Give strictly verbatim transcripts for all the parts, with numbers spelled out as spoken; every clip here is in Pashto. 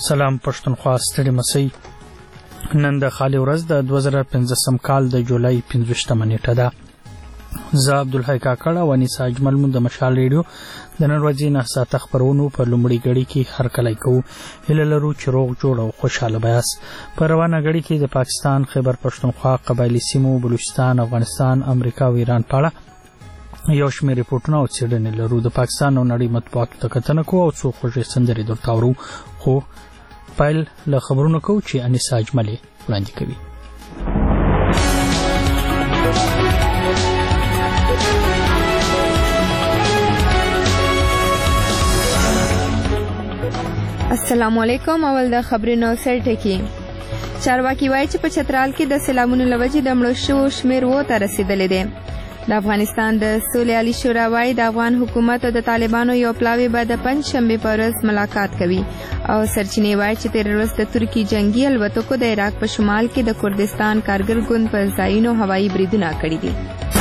سلام پښتونخوا، ستړي مسئ. نن د خالي ورځ د دوه زره پنځلسم کال د جولای پنځویشتمه نیټه ده. زه عبدالحی کاکړ او انیسه اجمل مون د مشال ریډیو د نن ورځې نه ساعته خپرونو په لومړۍ ګړۍ کې هرکلی کوو. هیله لرو چې روغ جوړ او خوشحاله به یاست. په روانه ګړۍ کې د پاکستان، خیبر پښتونخوا، قبایلي سیمو، بلوچستان، افغانستان، امریکا او ایران په اړه یو شمېر ریپورټونه او څېړنې لرو. د پاکستان او نړۍ مطبوعاتو ته کتنه کوو او څو خوږې سندرې درته اورو. خو پیل له خبرونو کوو چې انیسه اجمل یې وړاندې کوي. السلام علیکم. اول د خبرونو سر ټکی. چارواکي وایي چې په چترال کې د سیلابونو له وجې د مړو شوو شمېر اووه ته رسېدلی دی. د افغانستان د سولې عالي شورا وایي د افغان حکومت او د طالبانو یو پلاوی به د پنجشنبې په ورځ ملاقات کوي. او سرچینې وایي چې تېره ورځ د ترکي جنګي الوتکو د عراق په شمال کې د کردستان کارګر ګوند په ځایونو هوایي بریدونه کړي دي.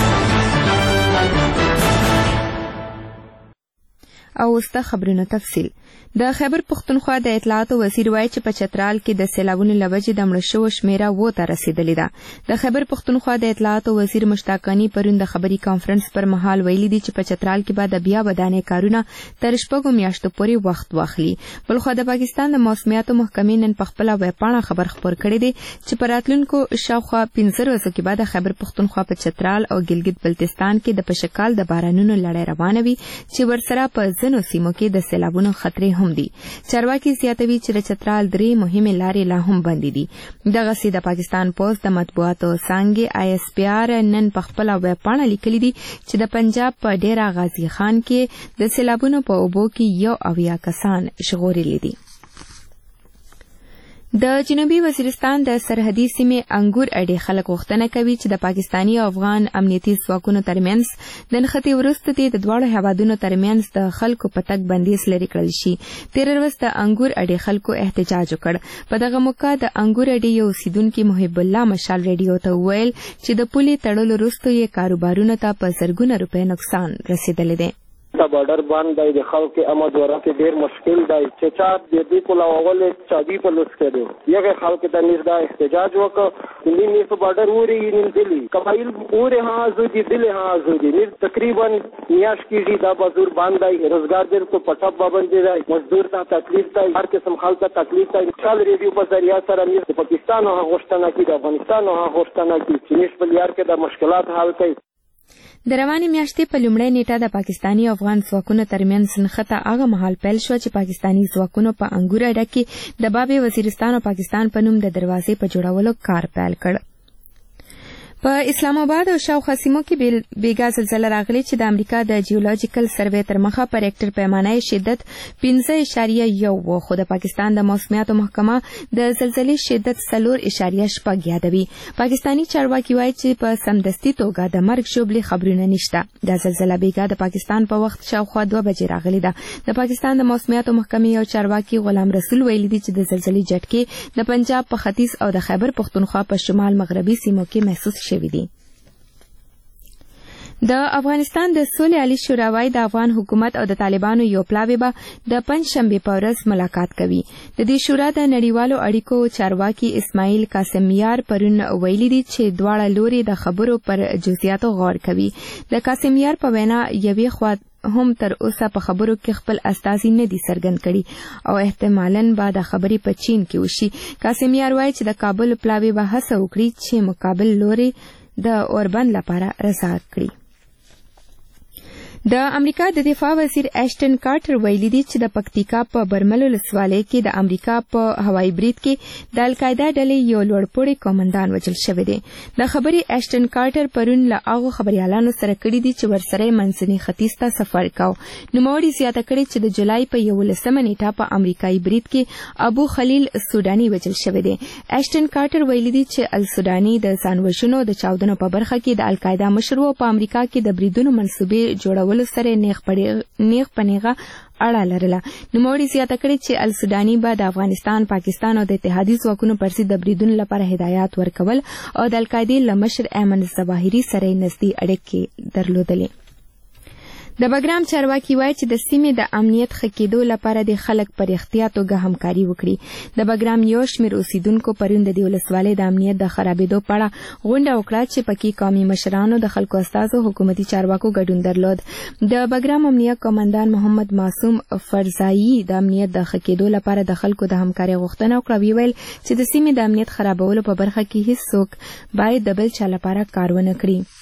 او اوس د خبرونو تفصیل. د خیبر پښتونخوا د اطلاعاتو وزیر وایي چې په چترال کې د سیلابونو له وجې د مړو شوو شمېره اووه ته رسېدلې ده. د خیبر پښتونخوا د اطلاعاتو وزیر مشتاق غني پرون د خبري کانفرنس پر مهال ویلي دي چې په چترال کې به د بیا ودانۍ کارونه تر شپږو میاشتو پورې وخت واخلي. بلخوا د پاکستان د موسمیاتو محکمې نن په خپله ویبپاڼه خبر خپور کړی دی چې په راتلونکو شاوخوا پنځه ورځو کې به د خیبر پښتونخوا په چترال او ګلګت بلتستان کې د پشکال د بارانونو لړۍ روانه وي چې ورسره په ځینو سیمو کې د سیلابونو خطرې هم دي. چارواکي زیاتوي چې د چترال درې مهمې لارې لا هم بندې دي. دغسې د پاکستان پوسټ د مطبوعاتو څانګې آی اس پی آر نن په خپله ویبپاڼه لیکلي دي چې د پنجاب په ډیره غازي خان کې د سیلابونو په اوبو کې یو اویا کسان ژغورلي دي. د جنوبي وزیرستان د سرحدي سیمې انګور اډې خلک غوښتنه کوي چې د پاکستاني او افغان امنیتي ځواکونو ترمنځ د نښتې وروسته د دواړو هیوادونو ترمنځ د خلکو په تګ بندیز لرې کړل شي. تېره ورځ د انګور اډې خلکو احتجاج وکړ. په دغه موقع د انګور اډې یو اوسیدونکي محب الله مشال ریډیو ته وویل چې د پولې تړلو وروسته یې کاروبارونو ته په زرګونه روپۍ نقصان رسېدلی دی. دا بارډر باندې د خلکو آمد و رفت ډیر مشکل دی چې چا د دې په لاول چابي په لوس کړو. یغه خلکو ته نږدې دا احتجاج وکړ. دې په بارډر وري نن دلی قبایل وري ها زودي دلی ها زودي نن تقریبا میاش کېږي دا بازور باندې روزګار دې کو پټه باندې دی. مزدور ته تکلیف دی، هر قسم خلکو ته تکلیف دی. چال ریډیو په ذریعہ سره د پاکستان او غوښتنه کې د افغانستان او غوښتنه کې چې نش په لیار کې د مشکلات حل کوي. د روانې میاشتې په لومړۍ نیټه د پاکستاني او افغان ځواکونو ترمنځ نښته هغه مهال پیل شوه چې پاکستاني ځواکونو په انګور اډه کې د باب وزیرستان او پاکستان په نوم د دروازې په جوړولو کار پیل کړ. په اسلام آباد او شاوخوا سیمو کې بیګا زلزله راغلې چې د امریکا د جیولوجیکل سروې تر مخه په ریکټر پیمانه شدت پنځه اعشاریه یو و، خو د پاکستان د موسمیاتو محکمه د زلزلې شدت څلور اعشاریه شپږ یادوي. پاکستاني چارواکي وایي چې په سمدستي توګه د مرګ ژوبلې خبرونه نشته. د زلزله بیګا د پاکستان په وخت شاوخوا دوه بجې راغلې ده. د پاکستان د موسمیاتو محکمې یو چارواکي غلام رسول ویلي دي چې د زلزلې جټکې د پنجاب په ختیځ او د خیبر پښتونخوا په شمال مغربي سیمو کې محسوس شوي دي. د افغانستان د سولې عالي شورا وایي د افغان حکومت او د طالبانو یو پلاوی به د پنجشنبې په ورځ ملاقات کوي. د دې شورا د نړیوالو اړیکو چارواکي اسماعیل قاسمیار پرون ویلي دي چې دواړه لوري د خبرو پر جزئیاتو غور کوي. د قاسمیار په وینا یوې خوا هم تر اوسه په خبرو کې خپل استازي نه دي څرګند کړي او احتمالاً به د خبرې په چین کې وشي. قاسمیار وایي چې د کابل پلاوی به هڅه وکړي چې مقابل لوري د اوربند لپاره رضا کړي. د امریکا د دفاع وزیر ایشټن کارټر ویلي دي چې د پکتیکا په برمل ولسوالۍ کې د امریکا په هوایي برید کې د القاعده ډلې یو لوړپوړی قومندان وژل شوی دی. د خبرې ایشټن کارټر پرون له هغو خبریالانو سره کړي دي چې ورسره یې منځني ختیځ ته سفر کاوه. نوموړي زیاته کړې چې د جولای په یولسمه نیټه په امریکایي برید کې ابو خلیل سوداني وژل شوی دی. ایشټن کارټر ویلي دي چې السوداني د ځانوژنو د چاودنو په برخه کې د القاعده مشر و په امریکا کې د بریدونو منصوبې جوړول سره نیغ پنیغه اړه لرله. نوموړي زیاته کړې چې السوداني به د افغانستان، پاکستان او د اتحادي ځواکونو پر ضد د بریدونو لپاره هدایات ورکول او د القاعدې له مشر ایمن ظواهري سره نږدې اړیکې درلودلې. د بګرام چارواکي وایي چې د سیمې د امنیت ښه کېدو لپاره د خلک پر احتیاط توګه همکاري وکړي. د بګرام یو شمېر اوسیدونکو پرون د دې ولسوالۍ د امنیت د خرابېدو په اړه غونډه وکړه چې پکې قومي مشرانو د خلکو استازو حکومتي چارواکو ګډون درلود. د بګرام امنیت قومندان محمد معصوم فرزایی د امنیت د ښه کېدو لپاره د خلکو د همکارۍ غوښتنه وکړه. ویې ویل چې د سیمې د امنیت خرابولو په برخه کې هیڅوک باید د بل چا لپاره کار ونه کړي.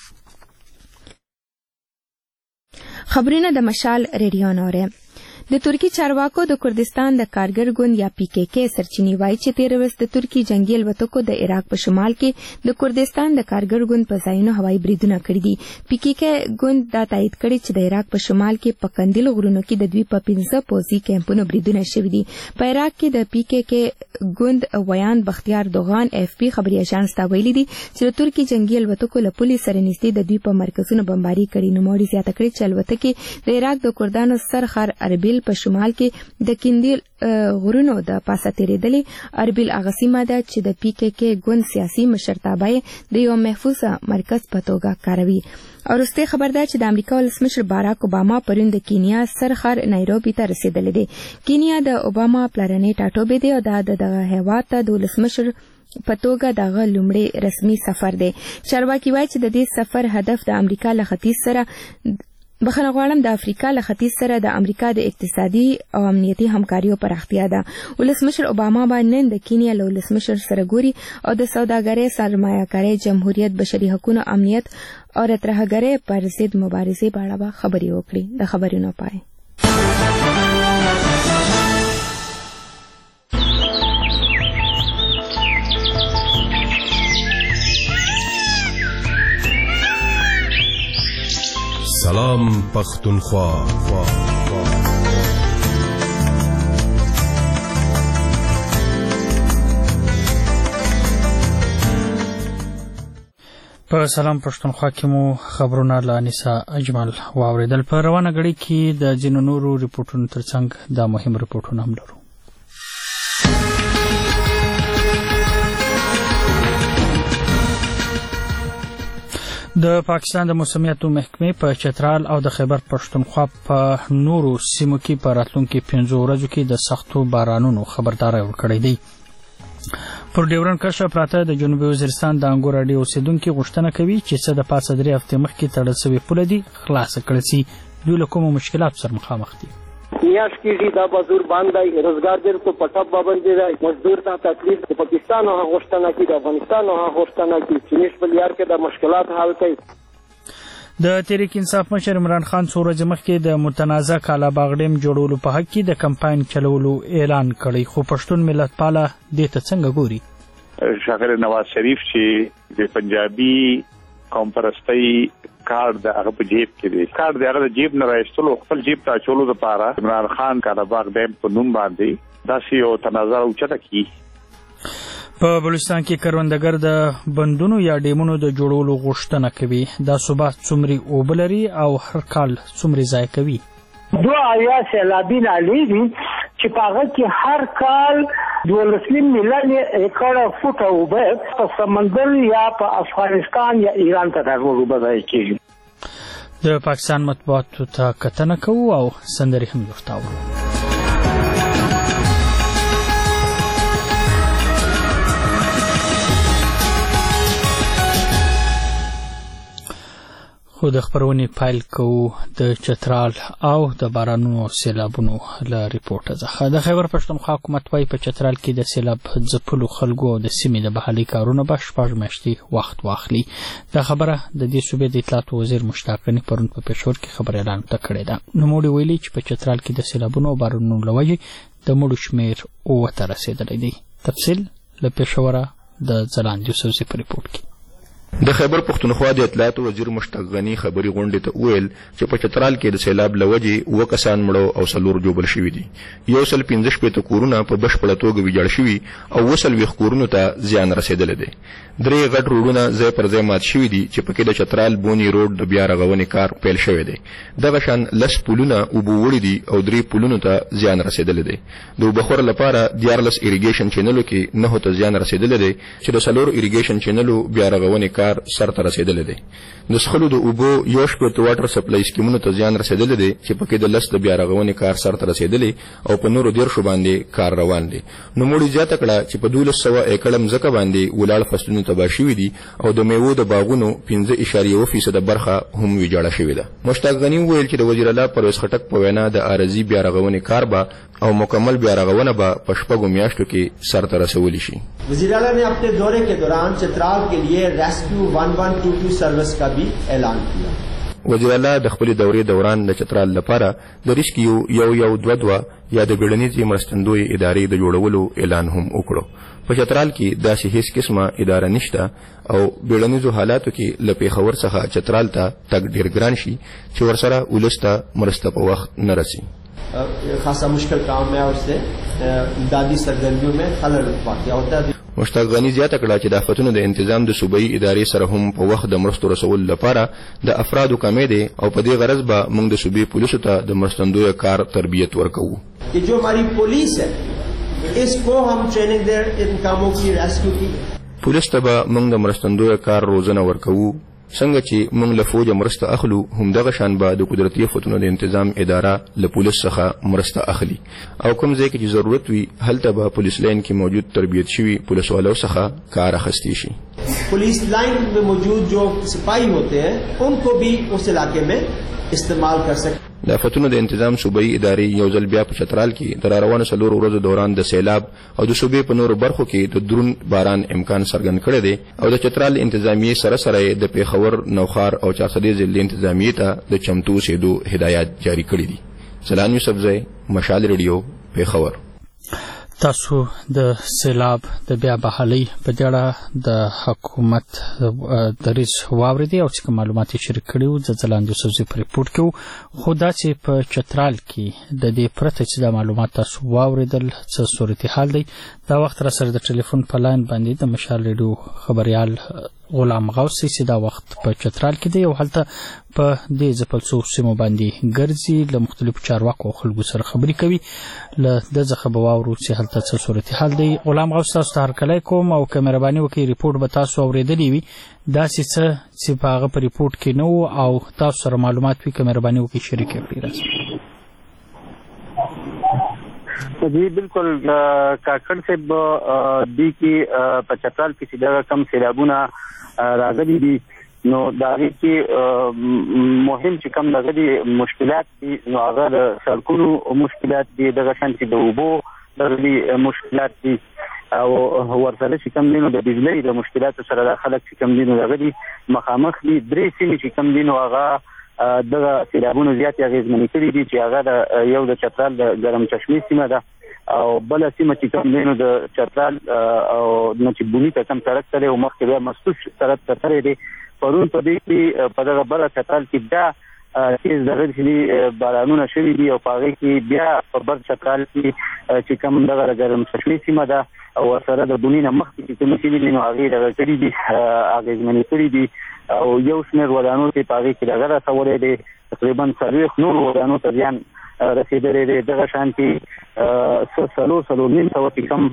خبرونه د مشال ریډیو نوره. د ترکی چارواکو د کردستان د کارګر ګوند یا پی کې کې سرچینی وایي چې تیر ورځ د ترکی جنگي الوتکو د عراق په شمال کې د کردستان د کارګر ګوند په ځایونو هوایي بریدونه کړي دي. پی کې کې ګوند دا تایید کړي چې د عراق په شمال کې په قندیل غرونو کې د دوی په پنځه پوځي کیمپونو بریدونه شوي دي. په عراق کې د پی کې کې ګوند ویان بختیار دوغان اف پی خبري اژانس ته ویلي دي چې د ترکی جنگي الوتکو له پولیس سره نږدې د دوی په مرکزونو بمباري کړي. نوموړي زیاته کړي چې الوتکې د عراق د کردانو سرخر اربیل په شمال کې د کندیل غرونو د پاسه تیریدلې. اربیل هغه سیمه ده چې د پی کې کې ګوند سیاسي مشرتابه د یو محفوظ مرکز په توګه کاروي. او وروستۍ خبر ده چې د امریکا ولسمشر باراک اوباما پرون د کینیا سرخر نایروبي ته رسیدلی دی. کینیا د اوباما پلرنی ټاټوبی دی او دا دغه هیواد ته د ولسمشر په توګه دغه لومړی رسمي سفر دی. چارواکي وایي چې د دې سفر هدف د امریکا له ختیځ سره بخښنه غواړم د افریقا له ختیځ سره د امریکا د اقتصادي او امنیتي همکاریو پراختیا ده. ولسمشر اوباما به نن د کینیا له ولسمشر سره ګوري او د سوداګرۍ، سرمایه‌کارۍ، جمهوریت، بشري حقوقو، امنیت او ترهګرۍ پر ضد مبارزې په اړه به خبرې وکړي. د خبرونو پای سلام پختونخوا. په سلام پښتونخوا کې مو خبرونه له انیسا اجمل واوریدل. په روانه غړي کې د ځینو نورو ریپورتونو ترڅنګ دا مهم ریپورتونه هم لرو. د پاکستان د موسمیاتو محکمې په چترال او د خیبر پښتونخوا په نورو سیمو کې په راتلونکو پنځو ورځو کې د سختو بارانونو خبرداری ورکړی دی. پر ډیورن کرښه پراته د جنوبي وزیرستان د انګور اډې اوسیدونکو غوښتنه کوي چې څه د پاسه درې هفتې مخکې تړل شوې پوله دي خلاصه کړل شي. دوی له کومو مشکلاتو سره مخامخ دي. نیاز کیږي دا بازور باندې روزګار دې په پټه باندې دی. مزدور ته تکلیف د پاکستان او غوښتنه کوي، د افغانستان او غوښتنه کوي چې نسبت یار کې د مشکلات حل کوي. د تحریک انصاف مشر عمران خان څو ورځې مخکې د متنازع کالا باغ ډیم جوړولو په حق کې د کمپاین چلولو اعلان کړی، خو پښتون ملت پاله دې ته څنګه ګوري؟ ښاغلی نواز شریف چې د پنجابي قوم پرستی کارت د هغه په جیب کې دی، کارت د هغه د جیب نه راایستلو خپل جیب ته اچولو لپاره عمران خان کالا باغ ډیم په نوم باندې داسې یو تنازع اوچته کړي. په بلوچستان کې کروندګر د بندونو یا ډیمونو د جوړولو غوښتنه کوي. دا صوبه څومره اوبه لري او هر کال څومره ضایع کوي؟ دوه اویا سیلابونه لري چې په هغه کې هر کال دولس نیم میلیون ایکړه فوټه اوبه په سمندر یا په افغانستان یا ایران ته دغه اوبه ضایع کېږي. د پاکستان مطبوعاتو ته کتنه کوو او سندرې هم ورتاو. خو د خبرونې پایل کوو د چترال او د بارانونو سیلابونو له ریپورټه څخه. د خیبر پښتونخوا حکومت وايي په چترال کې د سیلاب ځپلو خلکو او د سیمې د بحالي کارونو به شپږ میاشتې وخت واخلي. دا خبره د دې صوبې د اطلاعاتو وزیر مشتاق غني پرون په پېښور کې خبر اعلان کړی ده. نوموړي ویلي چې په چترال کې د سیلابونو او بارانونو له وجې د مړو شمېر اووه ته رسېدلی دی. تفصیل له پېښوره د ځلاند یوسفزي په ریپورټ کې. د خیبر پښتونخوا د اطلاعاتو وزیر مشتاق غني خبري غونډې ته وویل چې په چترال کې د سیلاب له وجې اووه کسان مړه او څلور ژوبل شوي دي. یو سل پنځه شپېته کورونه په بشپړه توګه ویجاړ شوي او اووه څلوېښت کورونو ته زیان رسېدلی دی. درې غټ روډونه ځای پر ځای مات شوي دي چې پکې د چترال بونی روډ د بیا رغونې کار پیل شوی دی. دغه شان لس پلونه اوبه وړي دي او درې پلونو ته زیان رسېدلی دی. د اوبخور لپاره دیارلس ایریګیشن چینلو کې نهو ته زیان رسېدلی دی چې د څلورو ایریګیشن چینلو بیا رغونې کار کار سرته رسیدلی دی. د څښلو د اوبو یو شپېته واټر سپلای سکیمونو ته زیان رسیدلی دی چې پکې د لس د بیا رغونې کار سرته رسیدلی او په نورو دیرشو باندې کار روان دی. نوموړي زیاته کړه چې په دولس سوه ایکړه مځکه باندې ولاړ فصلونه تباه شوي دي او د میوو د باغونو پنځه اشاریه اوه فیصده برخه هم ویجاړه شوې ده. مشتاق غني وویل چې د وزیر اعلی پرویز خټک په وینا د عارضي بیا رغونې کار به او مکمل بیا رغونه به په شپږو میاشتو کې سرته رسولی شي. وزیر اعلی نے اپنے دورے کے دوران چترال کے لیے ریسکیو ون ون ٹو ٹو سروس کا بھی اعلان کیا. وزیر اعلی د خپلې دورې دوران د چترال لپاره د ریسکیو یو یو دوه دوه یا د بیړنیزې مرستندوی ادارې د جوړولو اعلان هم وکړو. په چترال کې داسې هیڅ قسمه اداره نشته او بیړنیزو حالاتو کې له پیښور څخه چترال ته تګ ډېر ګران شي چې ورسره ولس ته مرسته په وخت نه رسي. خاصا مشکل کام ہے اور سے امدادی سرگرمیوں میں خلل واقع ہوتا ہے. مشتاق غني زیاته کړه چې د آفتونو د انتظام د صوبایي ادارې سره هم په وخت د مرستو رسولو لپاره د افرادو کمې دی او په دې غرض به موږ د صوبې پولیسو ته د مرستندوی کار تربیت ورکوو. کہ جو ہماری پولیس ہے اس کو ہم ٹریننگ دیں ان کاموں کی ریسکیو کی. پولیس ته به موږ د مرستندوی کار روزنه ورکوو. څنګه چې موږ له فوجه مرسته اخلو همدغه شان به د قدرتي فتونو د انتظام اداره له پولیس څخه مرسته اخلي او کوم ځای کې چې ضرورت وي هلته به پولیس لاین کې موجود تربیت شوي پولیسوالو څخه کار اخیستی شي. پولیس لاइन में موجود जो सिपाही होते हैं उनको भी उस इलाके में استعمال कर सकते. د آفتونو د انتظام صوبایي ادارې یو ځل بیا په چترال کې د راروانو څلورو ورځو دوران د سیلاب او د صوبې په نورو برخو کې د درون باران امکان څرګند کړی دی او د چترال انتظامیې سره سره د پیښور نوخار او چارسدې ضلع انتظامیې ته د چمتو اوسېدو هدایات جاری کړي دي. سلام یوسفزی، مشال ریډیو، پیښور. تاسو د سیلاب د بیا بحالۍ په اړه د حکومت دریځ واوریدئ او څه معلومات یې شریک کړي وو. زلزلان یوسفزي په ریپورټ کې وو، خو دا چې په چترال کې د دې پرته چې دا معلومات تاسو واوریدل څه صورتحال دی، دا وخت را سره د ټلیفون په لاین باندې د مشال ریډیو خبریال غلام غوث چې دا وخت په چترال کې دی او هلته په دې ځپلڅو سیمو باندې ګرځي، له مختلفو چارواکو او خلکو سره خبرې کوي. له ده څخه به واورو چې هلته څه صورتحال دی. غلام غوث، تاسو ته هرکلی کوم او که مهرباني وکړئ ریپورټ به تاسو اورېدلی وي، داسې څه چې په هغه په ریپورټ کې نه وو او تاسو سره معلومات وي، که مهرباني وکړئ شریک یې کړئ راسره. جی بالکل کاکړ صاحب، دی کې په چترال کې چې دغه کم سیلابونه راغلي دي نو د هغې کې مهم چې کم دغه دي مشکلات دي نو هغه د سړکونو مشکلات دي، دغه شان چې د اوبو دغه دي مشکلات دي او ورسره چې کم دي نو د بجلۍ د مشکلاتو سره د خلک چې کم دي نو دغه دي مخامخ دي. درې سیمې چې کم دي نو هغه دغه سیلابونو زیاتې اغېزمنې کړي دي چې هغه د یو د چترال د ګرم چشمې سیمه ده او بله سیمه چې کم دی نو د چترال او نه چې بوني ته کم سړک تللی او مخکې بیا مستوش سړک ته تللی دی. پرون په دې کې په دغه بله چترال کې بیا تیز دغه چې دي بارانونه شوي دي او په هغې کې بیا په بل چترال کې چې کم دغه د ګرم چشمې سیمه ده او ورسره د بوني نه مخکې چې کومې سیمې دي نو هغې دغه کړي دي اغېزمنې کړي دي او یو شمېر ودانو ته په هغې کې دغه رسولی دی، تقریبا څلوېښت نورو ودانو ته زیان رسېدلی دی. دغه شان کې څلور څلور نیم سوه چې کوم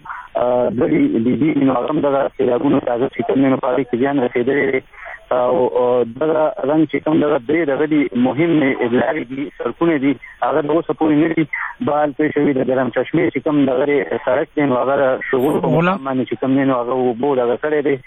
ډلې دي دي نو هغه هم دغه سیلابونو ته هغه چې کوم دی نو په هغې کې زیان رسېدلی دی او دغه رنګ چې کوم دغه درې دغه دي مهم لارې دي، سړکونه دي، هغه د اوسه پورې نه دي بحال کړی شوي. د ګرم چشمې چې کوم دغه سړک دی نو هغه د شغلو باندې چې کوم دی نو هغه اوبو دغه کړی دی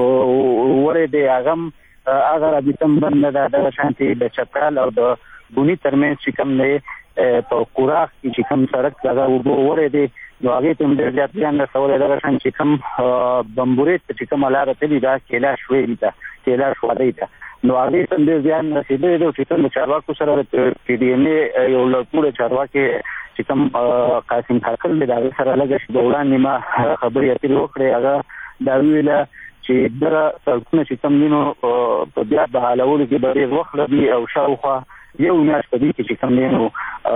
وری دی، هغه هم هغه رابطه هم بنده ده. دغه شانتې د چترال او د بوني ترمنځ چې کوم دی په کوراخ کې چې کوم سړک دغه اوبو وری دی نو هغې ته هم ډېر زیات زیان رسولی. دغه شان چې کوم بمبورې ته چې کومه لاره تللې ده کیلاش ویلي ته کیلاش وادۍ ته نو هغې ته هم ډېر زیان رسېدلی دی. چې کوم د چارواکو سره د پي ډي ایم اې یو له ټوله چارواکې چې کوم قاسم کاکل دی د هغې سره لږه شېبه وړاندې ما خبرې اترې وکړې. هغه دا وویله چې دغه سړکونه چې کوم دي نو په بیا بحالولو کې به ډېر وخت لګي او شاوخوا یو میاشت په دې کې چې کوم دی نو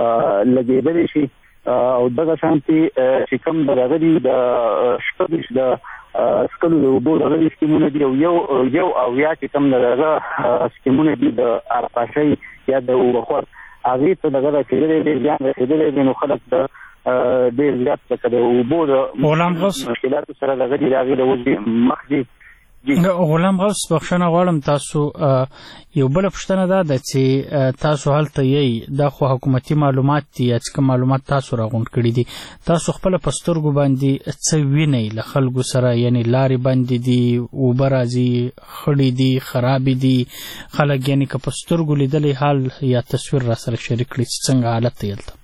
لګېدلی شي او دغه شانتې چې کوم د دغه دي د شپږ د څښلو د اوبو دغه دي سکیمونه دي او یو یو اویا چې کوم د دغه سکیمونه دي د آرپاشۍ یا د اوبخور هغې ته دغه رسېدلی دی زیان رسېدلی دی نو خلک د ډېر زیات لکه د اوبو د مشکلاتو سره دغه دي د هغې د وجې مخ دي غلام غوث بخښنه غواړم تاسو یو بل پوښتنه ده د چې تاسو هلته یې دا خو حکومتي معلومات دي یا څه معلومات تاسو راغونډ کړي دي تاسو خپل په سترګو باندې څه وینئ له خلکو سره یعنی لارې بندې دي اوبه راځي خړې دي خرابې دي خلک یعنی که په سترګو لیدلی حال یا تصویر را سره شریک کړي چې څنګه حالت دی هلته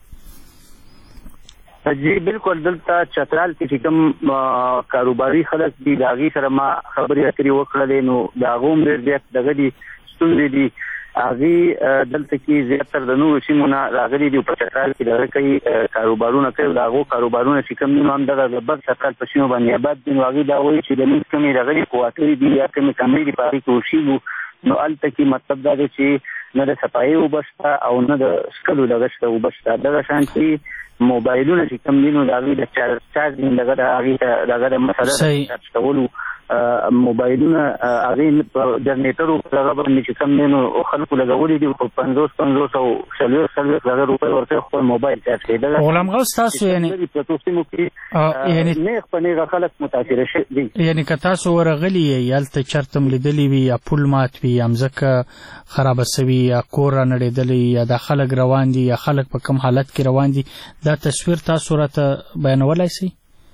جی بالکل دلته چترال کې چې کوم کاروباري خلک دي د هغې سره ما خبرې اترې وکړلې نو د هغو هم ډېر زیات دغه دي ستونزې دي هغې دلته کې زیاتره د نورو سیمو نه راغلي دي په چترال کې دغه کوي کاروبارونه کوي د هغو کاروبارونه چې کوم دي نو هم دغه د بل چترال په سیمو باندې آباد دي نو هغې دا وایي چې د موږ کومې راغلي کوارټرې دي یا کومې کمرې دي په هغې کې اوسېږو نو هلته کې مطلب دا دی چې نه د صفایي اوبه شته او نه د څښلو دغه شته اوبه شته دغه شان چې موبایلونه چې کوم دي نو د هغې د چارجینګ دغه د هغې ته دغه د مسله د چارج کولو موبایلونه هغې په جنریټرو دغه باندې چې کوم دی نو خلکو لګولي دي خو پنځوس پنځوس او څلوېښت څلوېښت دغه روپۍ ورته خپل موبایل چارج کوي دغه غلام غوث تاسو یعنې پرتو سیمو کې نیغ په نیغه خلک متاثره شوي دي یعنې که تاسو ورغلي یې هلته چرته م لیدلي وي یا پل مات وي یا مځکه خرابه سوي یا کور را نړېدلی یا دا خلک روان دي یا خلک په کوم حالت کې روان دي دا تصویر تاسو راته بیانولی شئ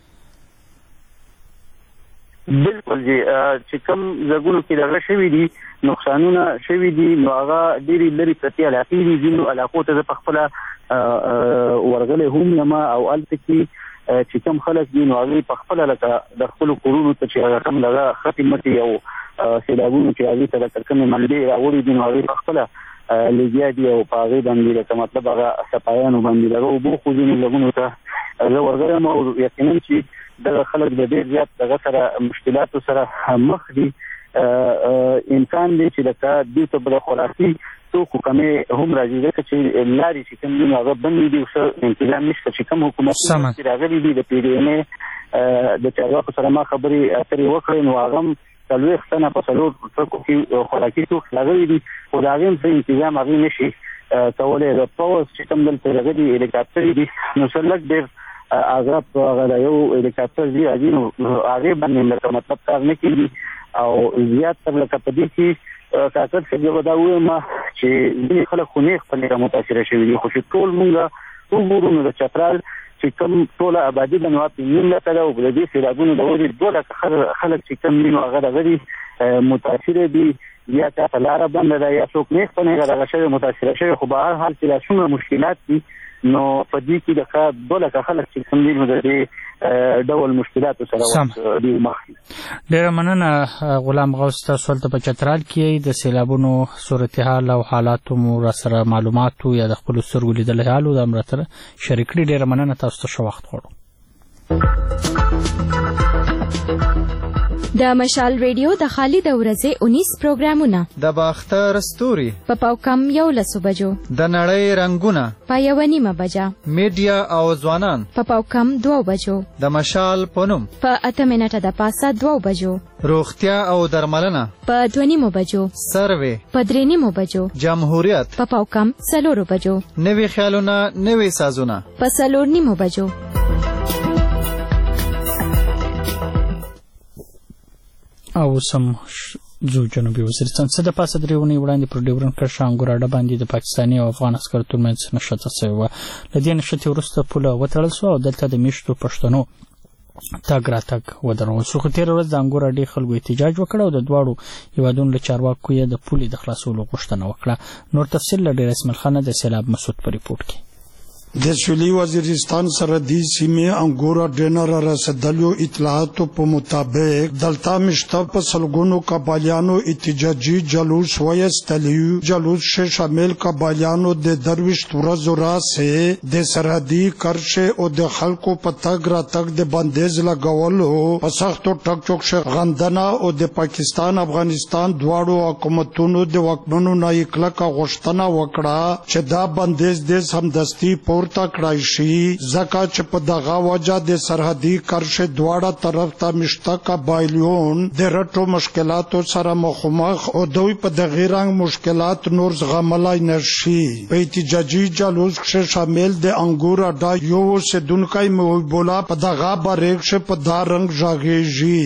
بالکل جی چې کوم ځایونو کې دغه شوي دي نقصانونه شوي دي نو هغه ډېرې لرې پرتې علاقې دي ځینو علاقو ته زه پخپله ورغلی هم یم او هلته کې چې کوم خلک دي نو هغې پخپله لکه د خپلو کورونو ته چې هغه کوم دغه ختې متې او سیلابونو چې هغې ته لکه کومې منډې راوړي دي نو هغې پخپله لګیا دي او په هغې باندې لکه مطلب هغه صفایانو باندې دغه اوبو خو ځینو ځایونو ته زه ورغلی یم او یقینا چې دغه خلک د ډېر زیات دغه سره مشکلاتو سره مخ دي امکان دی چې لکه دوی ته به د خوراکي توکو کمې هم راځي ځکه چې لارې چې کوم دي نو هغه بندې دي ښه انتظام نشته چې کوم حکومتونه چې راغلي دي د پی ډي ایم ای د چارواکو سره ما خبرې اترې وکړې نو هغه هم څلوېښت تنه په څلور ټرکو کې خوراکي توکي راغلي دي خو د هغې هم څه انتظام هغې نشي کولی د پوځ چې کوم دلته راغلي هلیکاپټرې دي نو څه لږ ډېر هغه په هغه د یو هلیکاپټر دي راځي نو هغې باندې لکه مطلب کار نه کېږي او زیات تر لکه په دې کې کاکړ صاحب زه به دا ووایم چې ځینې خلک خو نیغ په نیغه متاثره شوي دي خو چې ټول مونږ وګورو نو د چترال چې کوم ټوله آبادي ده نو هغه نیم لکه ده او د دې سیلابونو د وجې دوه لکه خلک چې کوم دي نو هغه دغه دي متاثره دي یا چاته لاره بنده ده یا څوک نیغ په نیغه دغه شوی متاثره شوی خو به هر حال چې دا څومره مشکلات دي نو په دې کې د دوه لکه خلک چې کوم دي نو د دې ډول مشکلاتو سره دي مخ ډېره مننه غلام غوث تاسو هلته په چترال کې د سیلابونو صورتحال او حالاتو مو را سره معلوماتو یا د خپلو سترګو لیدلی حال دا هم راته شریک کړي ډېره مننه تاسو ته ښه وخت غواړو د مشال ریډیو د خالد ورځې اونیس پروګرامونه د باختر ستوري په پاوکم یو لسو بجو د نړۍ رنگونه په یو نیمه بجه میډیا او ځوانان په پاوکم دوه بجو د مشال پونم په اته منټه د پاسه دوه بجو روغتیا او درملنه په دوه نیمو بجو سروې په درې نیمو بجو جمهوریت په پاوکم څلورو بجو نوي خیالونه نوي سازونه په څلور نیمو بجو او سم ځو جنوبي وزیرستان څه د پاسه درې اونۍ وړاندې پر ډیورنډ کرښه انګوراډه باندې د پاکستاني او افغان عسکرو ترمنځ نښته سوې وه له دې نښتې وروسته پوله وتړل سوه او دلته د میشتو پښتنو تګ راتګ ودرول شو خو تېره ورځ د انګوراډې خلکو احتجاج وکړ او د دواړو هېوادونو له چارواکو یې د پولې د خلاصولو غوښتنه وکړه نور تفصیل له ډېر اسماعیل خانه د سیلاب مسعود په ریپورټ کې د سویلي وزیرستان سرحدي سیمې انګورا ډینر رسیدلو اطلاعاتو په مطابق دلته مشته په سلګونو قبایلیانو احتجاجي جلوس وایستلیو جلوس شه شامل قبایلیانو د درویشت ورځو راځي د سرحدي کرښې او د خلکو په تګ راتګ د بندیز لګولو په سختو ټک ټوک غندنه او د پاکستان افغانستان دواړو حکومتونو د واکمنو نه یې کلکه غوښتنه وکړه چې دا بندیز د سمدستي پورته کړای شي ځکه چې په دغه وجه د سرحدي کرښې دواړه طرف ته مشته قبایلیون د رټو مشکلاتو سره مخامخ او دوی په دغه رنګ مشکلات نور زغملای نشي په احتجاجي جلوس کې شامل د انګورا دا یو اوسیدونکی محب الله په دغه باریک شه په دا رنګ ژاغېږي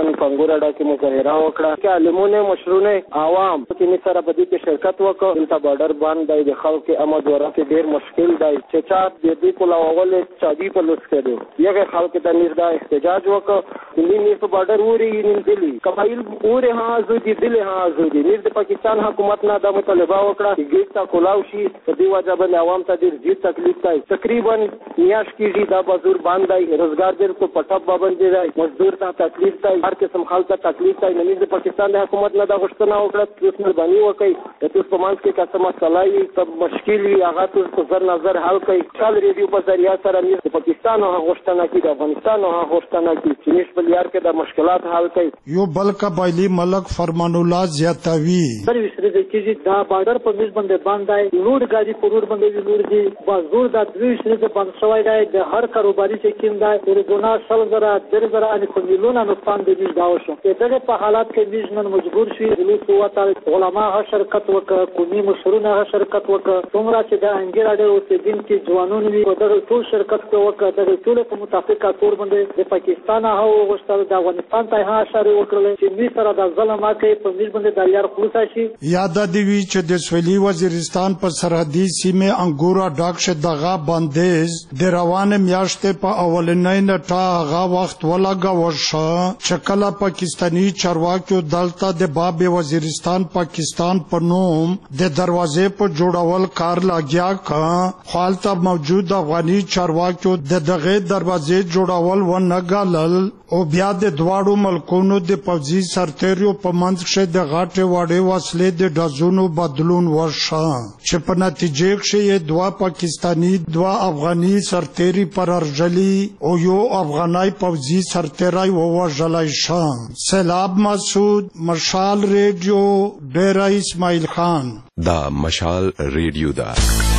نن پنګور اډا کې مظاهره وکړه چې عالمونه مشرونه عوام چې سره په دې کې شرکت وکړ دلته بارډر باندې د خلکو امد ورته ډیر مشکل دی چې چا د دې کولا اول چابي په لوس کړو یغه خلکو ته نږدې احتجاج وکړ دلی په بارډر وری نن دلی قبایل وری ها زودي دلی ها زودي د پاکستان حکومت نه د مطالبه وکړه چې ګیټا کولاو شي په دې وجه باندې عوام ته ډیر جدي تکلیف دی تقریبا نیاش کیږي دا بازور باندې روزګار دې کو پټاب باندې دی مزدور ته تکلیف دی هر قسم خلک ته تکلیف دی نن د پاکستان د حکومت نه دا غوښتنه وکړه چې مهرباني وکړي د تاسو په منځ کې کسمه مسلې سب مشکل وي هغه تاسو په نظر حل کړئ چال ریډیو په ذریعہ سره د پاکستان او غوښتنه کې د افغانستان او غوښتنه کې چې نش په لیار کې د مشکلات حل کړي یو بل قبایلی ملک فرمان الله زیاتوي بری وسره د کیږي دا بارډر په میز باندې باندې روډ غاډي په روډ باندې روډ دي بازور د دوی سره د باندې شوی دی د هر کاروباري چې کیم دی ورګونا سل زره در زره ان کوملونه نقصان دي دا وشو دغه په حالات کې میز نن مجبور شي د قوت علماء شرکت وکړه قومي مشرونه شرکت وکړه څومره چې د انګیر اډه اوسیدونکو ځوانون وي دغه ټول شرکت وکړه دغه ټول په متفقه تور باندې د پاکستان هغه غوښتل د افغانستان ته ها اشاره وکړل چې می سره د ظلم کوي په میز باندې د یار خلاص شي یاد دی وی چې د سویلي وزیرستان په سرحدي سیمه انګورا ډاکش دغه بندیز د روان میاشتې په اولنۍ نټه هغه وخت ولګا وشه چې کله پاکستانی چارواکو دلته د باب وزیرستان پاکستان په نوم د دروازې په جوړول کار لګیا کا حالت موجود افغاني چارواکو د دغه دروازې جوړول و نه غلل او بیا د دواړو ملکونو د پوځي سرتیرو په منځ کې د غاټه واړې وسلې د ډزونو بدلون وشه چې په نتیجه کې دوا پاکستانی دوا افغاني سرتیري پر ارجلی او یو افغانای پوځي سرتیرای ووژلای شو سیلاب مسعود مشال ریډیو ډیرا اسماعیل خان دا مشال ریډیو دا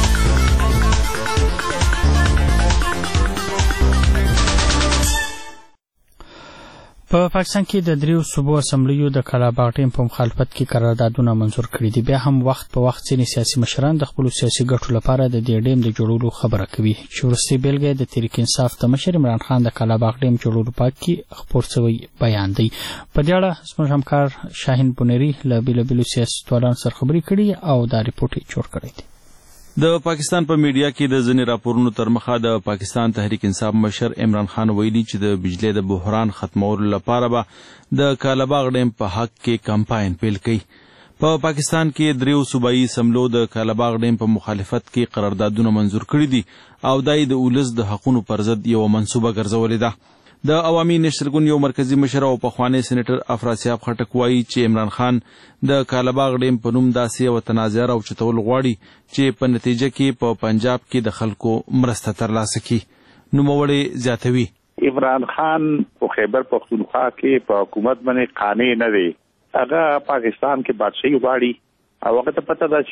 په پاکستان کې د دریو صوبو اسمبلیو د کلاباغ ټیم په مخالفت کې قراردادونه منزور کړي دي بیا هم وخت په وخت ځینې سیاسي مشران د خپل سیاسي ګټو لپاره د دې ډیم د جوړولو خبره کوي چې ورستي بیلګه د تحریک انصاف د مشر عمران خان د کلاباغ ټیم جوړولو پاک کې خبر شوی بیان دی په دې اړه زموږ همکار شاهین بونری له بیل بیل سیاستوالانو سره خبرې کړي او دا ریپورت جوړ کړی دی د پاکستان په میډیا کې د ځینې راپورونو تر مخه د پاکستان تحریک انصاف مشر عمران خان ویلي چې د بجلی د بحران ختمولو لپاره به د کالاباغ ډیم په حق کې کمپاین پیل کړي په پاکستان کې دریو صوبایي اسمبلو د کالاباغ ډیم په مخالفت کې قراردادونه منزور کړي دي او دای د اولس د حقونو پر ضد یو منصوبه ګرځولې ده د عوامي نېشنل ګوند یو مرکزی مشر او پخوانی سېنیټر افراسیاب خټک وایي چې عمران خان د کالاباغ ډیم په نوم داسې یو تنازع راوچتول غواړي چې په نتیجه کې په پنجاب کې د خلکو مرسته ترلاسه کړي نوموړی زیاتوي عمران خان په خیبر پختونخوا کې په حکومت باندې قانع نه دی هغه پاکستان کې بادشاہي غواړي او هغه ته پته ده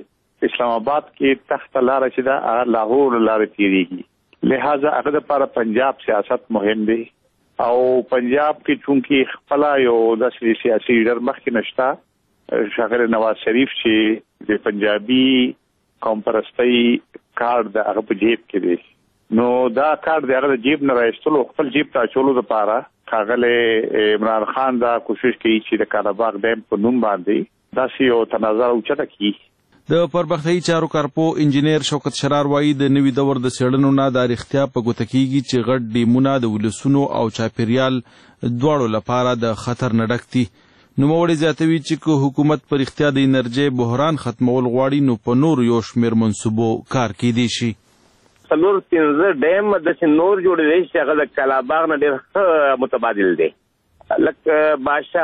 چې اسلام آباد کې تخت لاره چې دا لاهور لاره تیریږي لہذا هغه لپاره پنجاب سیاست مهم دی او پنجاب کې چونکی خپل یو د سیاسي لیډر مخکې نشتا شاغر نواز شریف چې د پنجابي قوم پرستی کارت د هغه په جیب کې دی نو دا کارت د هغه جیب نه راایستلو خپل جیب ته اچولو لپاره کاغله عمران خان دا کوشش کوي چې د کالاباغ ډیم په نوم باندې داسې یو تنازع اوچته کړي د پرمختیايي چارو کارپو انجینیر شوکت شرار وایي د نوي دور د څېړنو نه د اړتیا په ګوته کېږي چې غټ ډیمونه د ولسونو او چاپیریال دواړو لپاره د خطر نه ډک دي نوموړی زیاتوي چې که حکومت په رښتیا د انرژۍ بحران ختمول غواړي نو په نورو یو شمېر منصوبو کار کیدی شي څلور پنځه ډیم داسې نور جوړېدی چې هغه د کلاباغ نه ډېر متبادل دی لکه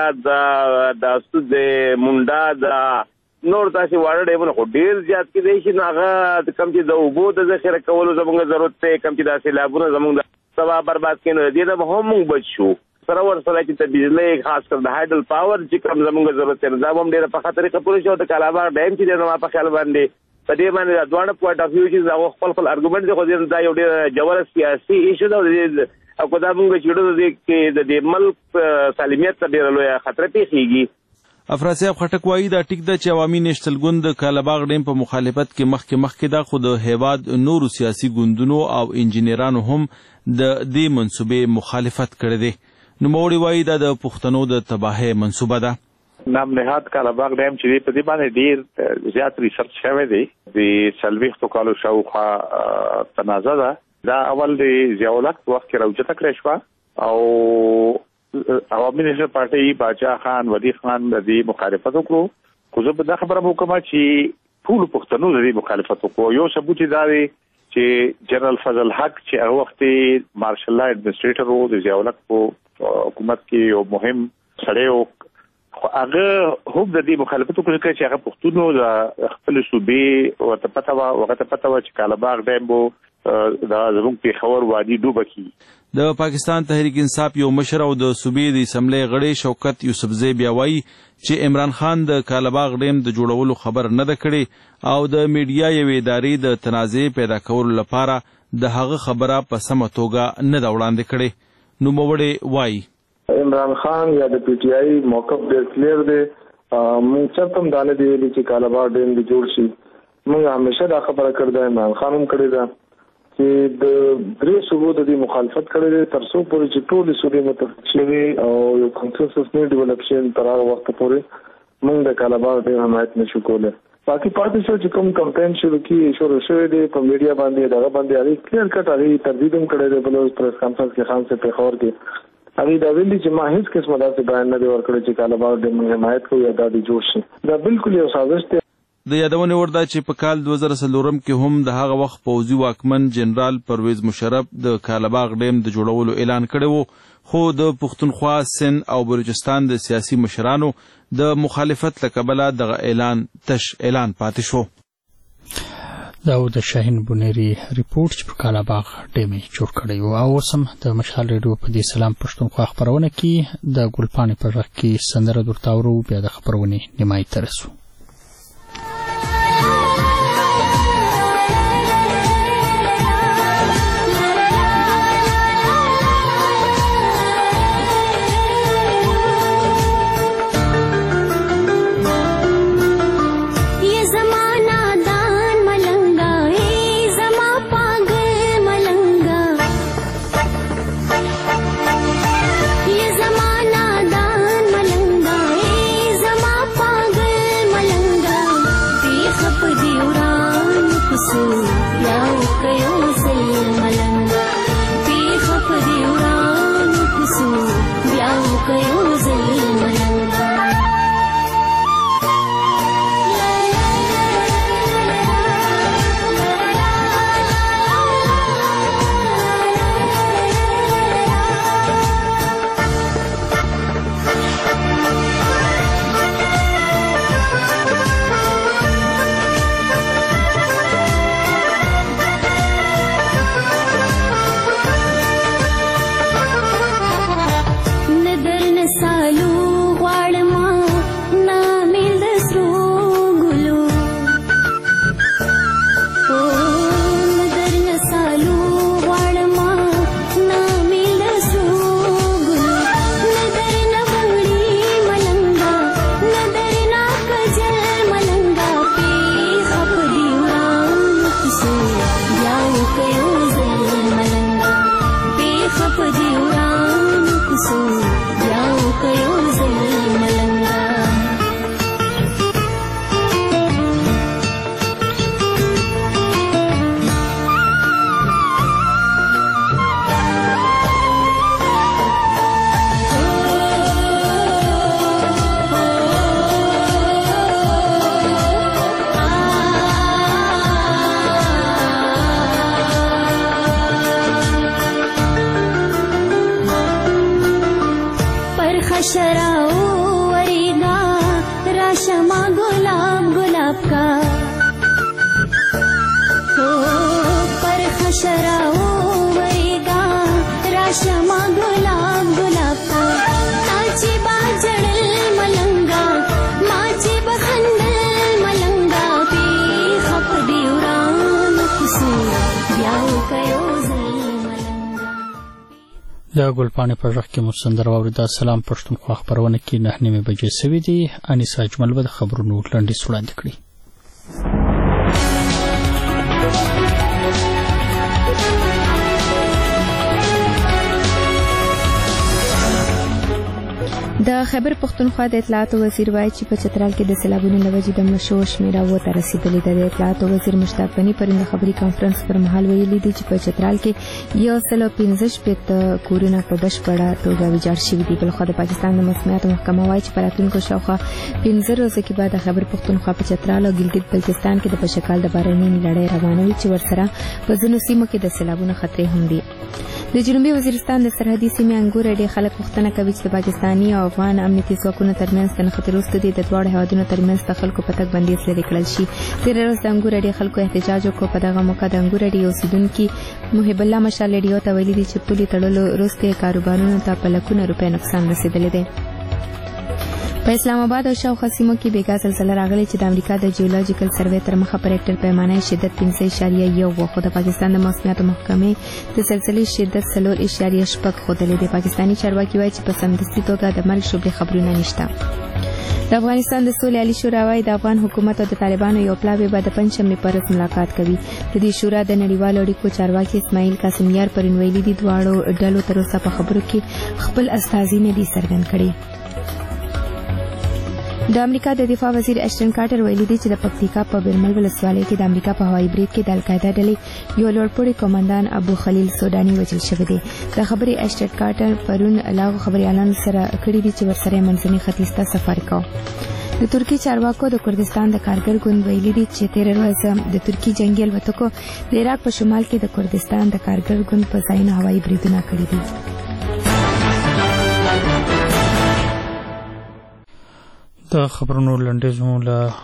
باشا د سود منډا د نور تاسو واړه ډیمونه خو ډیر زیات کې دی چې هغه کم چې د اوبو د ذخیره کولو زموږ ضرورت دی کم چې د سیلابونو زموږ د سبا برباد کینو دی دا هم موږ بچو سره ورسره چې د بجلی خاص کر د هایډل پاور چې کم زموږ ضرورت دی دا هم ډیره په خطرې کپور شو د کلاباغ ډیم چې د ما په خیال باندې په دې باندې د دوه پوینټ اف ویو چې دا خپل خپل ارګومنټ دی خو دا یو ډیر جوړ سیاسي ایشو دا او کو دا موږ چې د دې ملک سالمیت ته ډیر لوی خطر پیښیږي افراسیاب خټک وایي دا ټیک ده چې عوامي نېشنل ګوند د کالاباغ ډیم په مخالفت کې مخکې مخکې دا خو د هیواد نورو سیاسي ګوندونو او انجینرانو هم د دې منصوبې مخالفت کړی دی نوموړي وایي دا د پښتنو د تباهۍ منصوبه ده. نام نهاد کالاباغ ډیم چې په دې باندې ډیر زیات ریسرچ شوی دی. د څلوېښتو کالو شاوخوا تنازع ده. دا اول د ضیاءالحق وخت کې راوچته کړې شوه او عوامي نېشنل پارټي باچا خان ودی خان د دې مخالفت وکړو. خو زه به دا خبره وکړم چې ټول پښتنو د دې مخالفت وکړو. یو ثبوت دا دی چې جنرال فضل حق چې هغه وخت مارشل لا ایڈمنسټریټر وو د ضیاءالحق په حکومت کې یو مهم سړی وو، خو هغه هم د دې مخالفت وکړ چې هغه پښتونو د خپل صوبې ورته پته وه هغه ته پته وه چې کالاباغ ډیم به د زموږ پېښور وادي ډوبه کړي. د پاکستان تحریک انصاف یو مشر او د صوبې د اسمبلی غړی شوکت یوسفزی بیا وایي چې عمران خان د کالاباغ ډیم د جوړولو خبر نه ده کړې او د میډیا یوې ادارې د تنازع پیدا کولو لپاره د هغه خبره په سمه توګه نه ده وړاندې کړې. نوموړی وایي عمران خان یا د پی ټی آی موقف ډېر کلیر دی. موږ چېرته هم دا نه دی ویلي چې کالاباغ ډیم دې جوړ شي. موږ همیشه دا خبره کړې ده، عمران خان هم کړې ده چې د درې صوبو د دې مخالفت کړی دی تر څو پورې چې ټولې صوبې متفق شوي او یو کنسنسس نه ډیولپ شي تر هغه وخته پورې موږ د کالاباغ ډیم حمایت نشو کولی. باقي پاتې شو چې کوم کمپین شروع کړي شروع شوی دی په میډیا باندې دغه باندې هغې کلیر کټ هغې تردید هم کړی دی. بل پریس کانفرنس کې خان صاحب پېښور کې هغې دا ویلي چې ما هېڅ قسمه داسې بیان نه دی ورکړی چې کالاباغ ډیم حمایت کوو یا دا دې جوړ شي. دا بالکل یو سازش دی. د یادونې وړ ده چې په کال دوه زره څلورم کې هم د هغه وخت پوځي واکمن جنرال پرویز مشرف د کالاباغ ډیم د جوړولو اعلان کړی و، خو د پښتونخوا، سند او بلوچستان د سیاسي مشرانو د مخالفت له کبله دغه اعلان تش اعلان پاتې شو. دا و د شاهین بونیری ریپورت چې په کالاباغ ډیم یې جوړ کړی و. او اوس هم د مشال ریډیو په دې سلام پښتونخوا خپرونه کې د ګلپاڼې په غږ کې سندره درته اورو. بیا د خپرونې نیمایي ته رسو. د ګلپاڼې په غږ کې مو سندره واورېده. سلام پښتونخوا خپرونه کې نهه نیمې بجې سوي دي. انیسا اجمل به د خبرونو لنډیز وړاندې کړي. د خیبر پښتونخوا د اطلاعاتو وزیر وایي چې په چترال کې د سیلابونو له وجې د مړو شوو شمېره اووه ته رسېدلې ده. د اطلاعاتو وزیر مشتاق غني پرون د خبري کانفرنس پر مهال ویلي دي چې په چترال کې یو سل او پنځه شپېته کورونه په بشپړه توګه ویجاړ شوي دي. بلخوا د پاکستان د موسمیاتو محکمه وایي چې په راتلونکو شاوخوا پنځه ورځو کې به د خیبر پښتونخوا په چترال او ګلګت بلتستان کې د پشکال د باراني لړۍ روانه وي چې ورسره په ځینو سیمو کې د سیلابونو خطرې هم دي. د جنوبي وزیرستان د سرحدي سیمې انګور ډېر خلک پوښتنه کوي چې د پاکستاني او افغان امنیتي ځواکونو ترمنځ د نښتې وروسته دي د دواړو هېوادونو ترمنځ د خلکو په تګ بندیز لرې کړل شي. تېره ورځ د انګور ډېر خلکو احتجاج وکړ. په دغه موقع د انګور ډېر اوسېدونکي محب الله مشال ریډیو ته ویلي دي چې پولې تړلو وروسته کاروبارونو ته په لکونه روپۍ نقصان رسېدلی دی. په اسلام آباد او شاوخوا سیمو کې بیګا زلزله راغلې چې د امریکا د جیولوجیکل سروې تر مخه په ریکټر پیمانه شدت پنځه اعشاریه یو و، خو د پاکستان د موسمیاتو محکمې د زلزلې شدت څلور اعشاریه شپږ ښودلی دی. پاکستاني چارواکي وایي چې په سمدستي توګه د مرګ شوبلې خبرونه نشته. د افغانستان د سولې عالي شورا وایي د افغان حکومت او د طالبانو یو پلاوی به د پنجشنبې په ورځ ملاقات کوي. د دې شورا د نړیوالو اړیکو چارواکي اسماعیل قاسمیار پرون ویلي دي دواړو ډلو تر اوسه په خبرو کې خپل استازي نه دي څرګند کړي. د امریکا د دفاع وزیر اشټن کارټر ویلي دی چې د پکتیکا په بیرمل ولسوالۍ کې د امریکا په هوایي برید کې د القاعده ډلې یو لوړپوړي قومندان ابو خلیل سوداني وژل شوی دی. د خبرې اشټن کارټر پرون له هغو خبریالانو سره کړي دي چې ورسره یې منځني ختیځ ته سفر کوه. د ترکي چارواکو د کردستان د کارګر ګوند ویلي دي چې تېره ورځ د ترکي جنګي الوتکو د عراق په شمال کې د کردستان د کارګر ګوند په ځایونو هوایي بریدونه کړي دي. د خبرونو لنډیز مو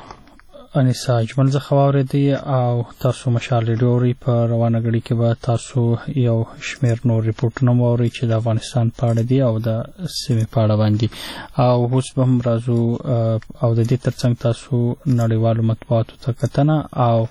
له انیسا اجمل څخه واورېدی او تاسو مشال ریډیو اورئ. په روانه غړي کې به تاسو یو شمېر نور ریپورټونه واورئ چې د افغانستان په اړه دي او د سیمې په اړه باندې. او اوس به هم راځو او د دې ترڅنګ تاسو نړیوالو مطبوعاتو ته کتنه او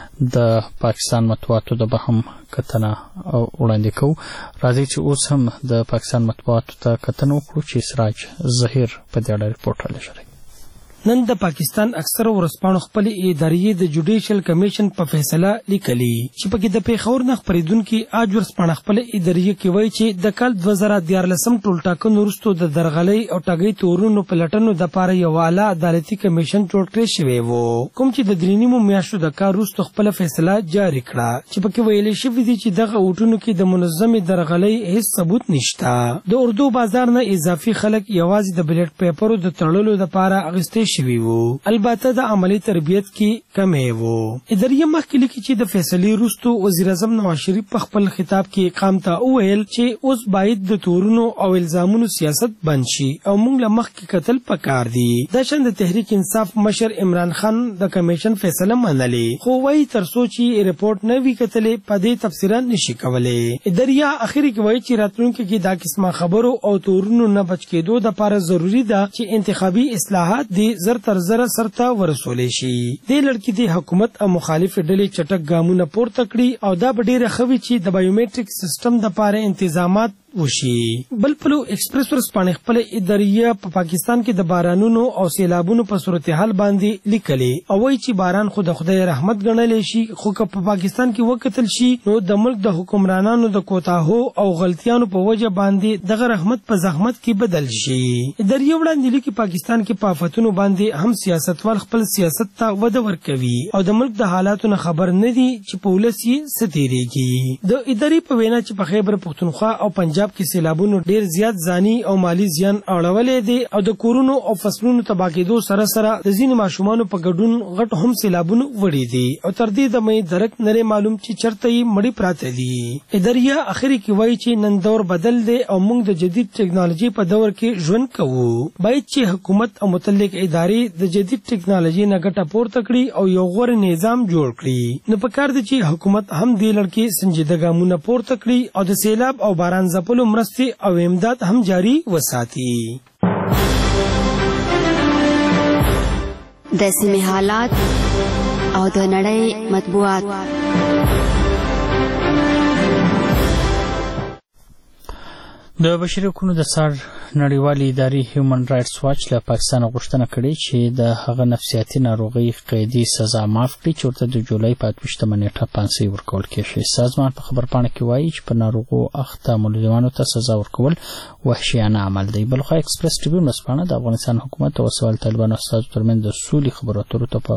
د پاکستان مطبوعاتو ته به هم کتنه وړاندې کوو. راځئ چې اوس هم د پاکستان مطبوعاتو ته کتنه وکړو چې سراج ظهیر په دې اړه ریپورټ رالیږلی. نن د پاکستان اکثره ورځپاڼو خپلې ادارې د جوډیشل کمیشن په فیصله لیکلي چې پکې د پیښور نه خپرېدونکي آج ورځپاڼه خپلې ادارې کې وایي چې د کال دوه زره دیارلسم ټولټاکنو وروسته د درغلۍ او ټاګۍ تورونو په لټنو دپاره یو اعلی عدالتي کمیشن جوړ کړی شوی و، کوم چې د درې نیمو میاشتو د کار وروسته خپله فیصله جاري کړه چې پکې ویلې شوي دي چې دغه اوټونو کې د منظمې درغلۍ هیڅ ثبوت نشته. د اردو بازار نه اضافي خلک یوازې د بلیټ پیپرو د تړلو دپاره اخیستی شوي وو، البته د عملی تربیت کې کمی وو. ادارې مخکې لیکي چې د فیصلې وروسته وزیر اعظم نواز شریف په خپل خطاب کې قام ته وویل چې اوس باید د تورونو او الزامونو سیاست بند شي او موږ له مخکې کتل پکار دي. د شان د تحریک انصاف مشر عمران خان د کمیشن فیصله منلې، خو وایي تر څو چې ریپورټ نه وي کتلې په دې تفسیره نشي کولی. ادارې اخري کې وایي چې راتلونکي کې دا قسمه خبرو او تورونو نه بچ کېدو دپاره ضروري ده چې انتخابي اصلاحات دي زر تر زره سرته ورسولی شي. دې لړ کې د حکومت او مخالف ډلې چټک ګامونه پورته کړي او دا به ډېره ښه وي چې د بایومیټریک سیسټم دپاره انتظامات وشي. بل پلو ایکسپریس ورځپاڼې خپلې ادارې په پاکستان کې د بارانونو او سیلابونو په صورتحال باندې لیکلې او وایي چې باران خو د خدای رحمت ګڼلی شي، خو که په پاکستان کې وکتل شي نو د ملک د حکمرانانو د کوتاهو او غلطیانو په وجه باندې دغه رحمت په زحمت کې بدل شي. ادارې وړاندې لیکي پاکستان کې په آفتونو باندې هم سیاستوال خپل سیاست ته وده ورکوي او د ملک د حالاتو نه خبر نه دي چې په ولس یې څه تېرېږي. د ادارې په وینا چې په خیبر پښتونخوا او پنجاب کې سیلابونو ډیر زیات ځاني او مالی زیان اړولی دی او د کورونو او فصلونو تباه کېدو سره سره د ځینې ماشومانو په ګډون غټ هم سیلابونو وړي دي او تر دې دمه یې درک نری معلوم چې چرته یې مړي پراته دي. ادارې اخري کې وایي چې نن دور بدل دی او موږ د جدید ټکنالوژي په دور کې ژوند کوو. باید چې حکومت او متعلق ادارې د جدید ټکنالوژي نه ګټه پورته کړي او یو غوره نظام جوړ کړي. نو پکار دی چې حکومت هم دې لړ کې سنجیده ګامونه پورته کړي او د سیلاب او باران ځپلو مرستې او امداد هم جاری وساتي. د سیمې حالات او د نړۍ مطبوعات. د بشري حقوقو د څار نړیوالې ادارې هیومن رایټس واچ له پاکستان غوښتنه کړې چې د هغه نفسیاتي ناروغۍ قیدي سزا معاف کړي چې ورته د جولای په اته ویشتمه نیټه پانسۍ ورکول کېږي. سازمان په خبرپاڼه کې وایي چې په ناروغو اخته ملزمانو ته سزا ورکول وحشیانه عمل دی. بلخوا ایکسپریس ټریبیون ورځپاڼه د افغانستان حکومت او سوال طالبانو استازو ترمنځ د سولې خبرو اترو ته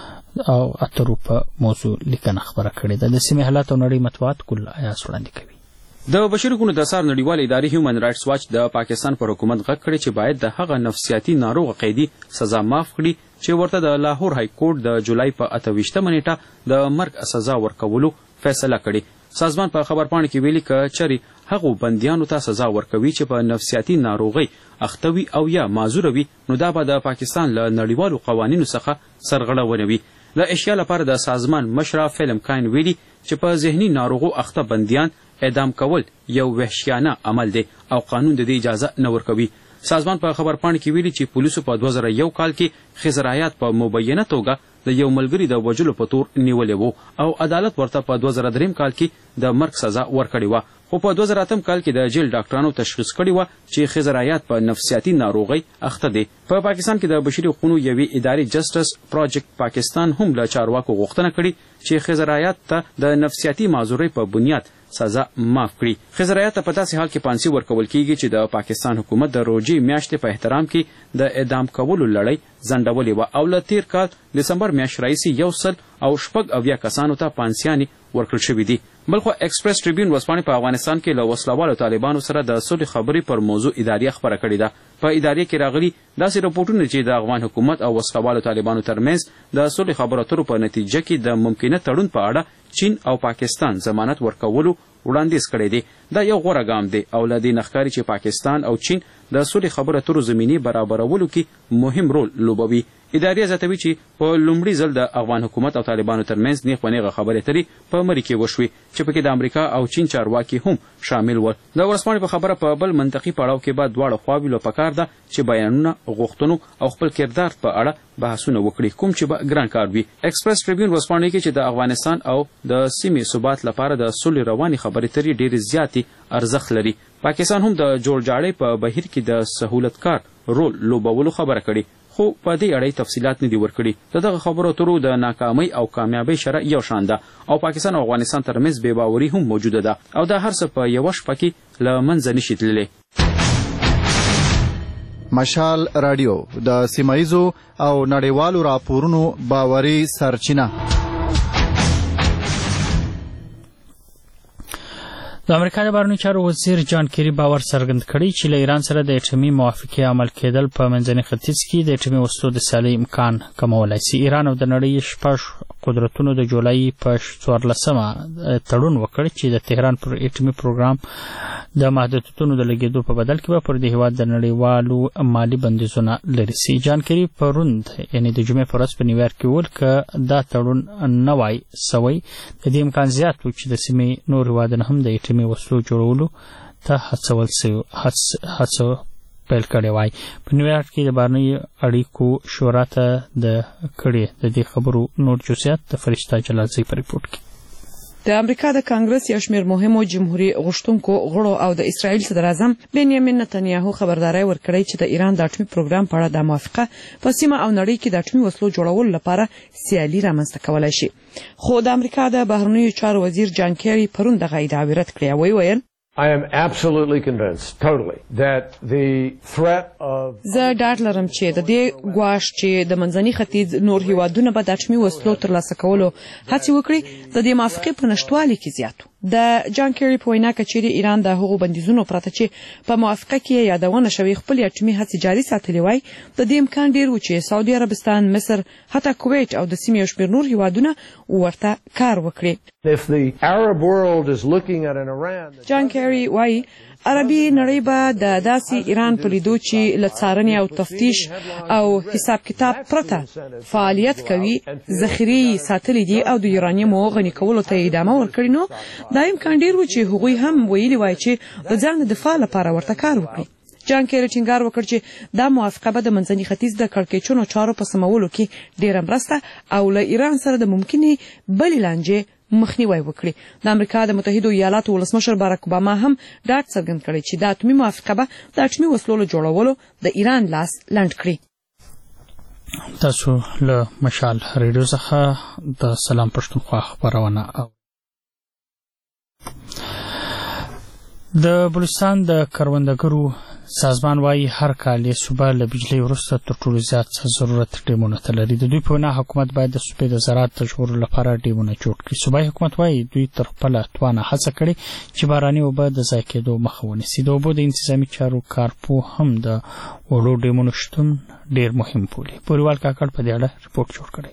په او اترو په موضوع لیکنه خبره کړې ده. د سیمې حالات او نړۍ مطبوعات ګل ایاز وړاندې کوي. د بشري حقوقو د څار نړیوالې ادارې هیومن رایټس واچ د پاکستان پر حکومت غږ کړی چې باید د هغه نفسیاتي ناروغ قیدي سزا معاف کړي چې ورته د لاهور های کورټ د جولای په اته ویشتمه نیټه د مرګ سزا ورکولو فیصله کړې. سازمان په خبرپاڼه کې ویلي که چېرې هغو بندیانو ته سزا ورکوي چې په نفسیاتي ناروغۍ اخته وي او یا معذوره وي نو دا به د پاکستان له نړیوالو قوانینو څخه سرغړونه وي. د اشیا لپاره د سازمان مشره فلم کاین ویلي چې په ذهني ناروغو اخته بندیان اعدام کول یو وحشیانه عمل دی او قانون د دې اجازه نه ورکوي. سازمان په خبرپاڼه کې ویلي چې پولیسو په دوه زره یو کال کې خزرایات په مبینه توګه د یو ملګري د وژلو په تور نیولې وو او عدالت ورته په دوه زره دریم کال کې د مرګ سزا ورکړې وه، خو په دوه زره اتم کال کې د جیل ډاکټرانو تشخیص کړی وه چې خزرایات په نفسیاتي ناروغۍ اخته دی. په پاکستان کې د بشري حقوقو یوې ادارې جسټس پروجیکټ پاکستان هم له چارواکو غوښتنه کړې چې خزرایات ته د نفسیاتي معذورۍ په بنیاد سزا معاف کړي. خزرایات ته په داسې حال کې پانسي ورکول کیږي چې د پاکستان حکومت د روژې میاشتې په احترام کې د اعدام کولو لړۍ ځنډولې وه او له تیر کال دسمبر میاشت راهیسې یو سل او شپږ اویا کسانو ته پانسیانې ورکړل شوي دي. بلخوا ایکسپریس ټریبیون ورځپاڼې په افغانستان کې له وسلوالو طالبانو سره د صلح خبرې پر موضوع اداریه خبره کړې ده. په اداریه کې راغلي داسې رپورټونه چې د افغان حکومت او وسلوالو طالبانو ترمنځ د صلح خبرو اترو په نتیجه کې د ممکنه تړون په اړه چین او پاکستان ضمانت ورکولو وړاندیز کړی دی. دا یو غوره ګام دی او له دې نه ښکاري چې پاکستان او چین د صلح خبرو اترو زمینې برابرولو کې مهم رول لوبوي. ادارې زیاتوي چې په لومړي ځل د افغان حکومت او طالبانو ترمنځ نیغ په نیغه خبرې اترې په مری کې وشوې چې پکې د امریکا او چین چارواکي هم شامل ول. د ورځپاڼې په خبره په بل منطقي پړاو کې به دواړه خواوې له پکار ده چې بیانونه، غوښتنو او خپل کردار په اړه بحثونه وکړي، کوم چې به ګران کار وي. ایکسپریس ټریبیون ورځپاڼې کې چې د افغانستان او د سیمې ثبات لپاره د صلح روانې خبرې اترې ډېرې زیاتې ارزښت لري. پاکستان هم د جوړجاړۍ په بهیر کې د سهولتکار رول لوبولو خبره کړې، خو په دې اړه تفصیلات نه دي ورکړي. د دغه خبرو اترو د ناکامۍ او کامیابۍ شرح یو شان ده او پاکستان او افغانستان ترمنځ بې باوري هم موجوده ده او دا هر څه په یوه شپه کې له منځه نشي تللی. مشال رادیو د سیمایزو او نړیوالو راپورونو باوري سرچینه. د امریکا د بهرنیو چارو وزیر جان کیری باور څرګند کړی چې له ایران سره د اټومي موافقې عمل کېدل په منځني ختیځ کې د اټومي وسلو د سیالۍ امکان کمولی سي. ایران او د نړۍ شپږ قدرتونو د جولای په څوارلسمه تړون وکړ چې د تهران پر اټومي پروګرام د محدودیتونو د لګېدو په بدل کې به پر دې هېواد د نړیوالو مالي بندیزونه لرې سي. جان کیری پروند یعنې د جمعې په ورځ په نیویارک کې وویل که دا تړون نه وای سوی د دې امکان زیات و چې د سیمې نور هېوادونه هم د اټومي وسلو جوړولو ته هڅول سوي هڅه پیل کړې وای. په نیویارک کې د بهرنیو اړیکو شورا ته د کړې د دې خبرو نور جزئیات د فرشته جلالزی په ریپورټ کې. د امریکا د کانګرس یو شمېر مهمو جمهوریت غوښتونکو غړو او د اسرایل صدر اعظم بنیامین نتنیاهو خبرداري ورکړې چې د ایران د اټومي پروګرام په اړه د موافقه په سیمه او نړۍ کې د اټومي وسلو جوړولو لپاره سیالي رامنځته کولای شي. خو د امریکا د بهرنیو چارو وزیر جان کیری پرون دغه ادعا رد کړې او ویل I am absolutely convinced, totally, that the threat of... زه ډاډ لرم چې د دې ګواښ چې د منځني ختیځ نور هیوادونه به د اټومي وسلو ترلاسه کولو هڅې وکړي د دې موافقې په نشتوالي کې زیات و. د جان کیری په وینا که چیرې ایران د هغو بندیزونو پرته چې په موافقه کې یادونه شوې خپل اټومي هڅې جاري ساتلې وای د دې امکان ډېر و چې سعودي عربستان، مصر، حتی کویت او د سیمې یو شمېر نور هیوادونه ورته کار وکړي. If the Arab world is looking at an Iran... جان کیری وایي عربي نړۍ به د داسې ایران په لیدو چې له څارنې او تفتیش او حساب کتاب پرته فعالیت کوي ذخیرې ساتلې دي او د یورانیمو غني کولو ته ادامه ورکړي، نو دا امکان ډېر و چې هغوی هم ویلي وای چې د ځان د دفاع لپاره ورته کار وکړي. جان کیری ټینګار وکړ چې دا موافقه به د منځني ختیځ د کړکېچونو چارو په سمولو کې ډېره مرسته او له ایران سره د ممکنې بلې لانجې مخنیوي وکړي. د امریکا د متحده ایالاتو ولسمشر باراک اوباما هم ډاډ څرګند کړی چې د اټومي موافقه به د اټومي وسلو له جوړولو د ایران لاس لنډ کړي. تاسو له مشال ریډیو څخه د سلام پښتونخوا خبرونه د بلوچستان د کروندګرو سازمان وايي هر کال یې صوبه له بجلی وروسته تر ټولو زیات ضرورت ډیمونو ته لري. د دوی په وینا حکومت باید د صوبې د زراعت د ژغورلو لپاره ډیمونه جوړ کړي. صوبایي حکومت وايي دوی تر خپله توانه هڅه کړې چې باراني اوبه د ضایع کېدو مخه ونیسي. د اوبو د انتظامي چارو کارپوه هم د وړو ډیمونو شتون ډیر مهم بولي. پوریوال کاکړ په دې اړه رپورټ جوړ کړی.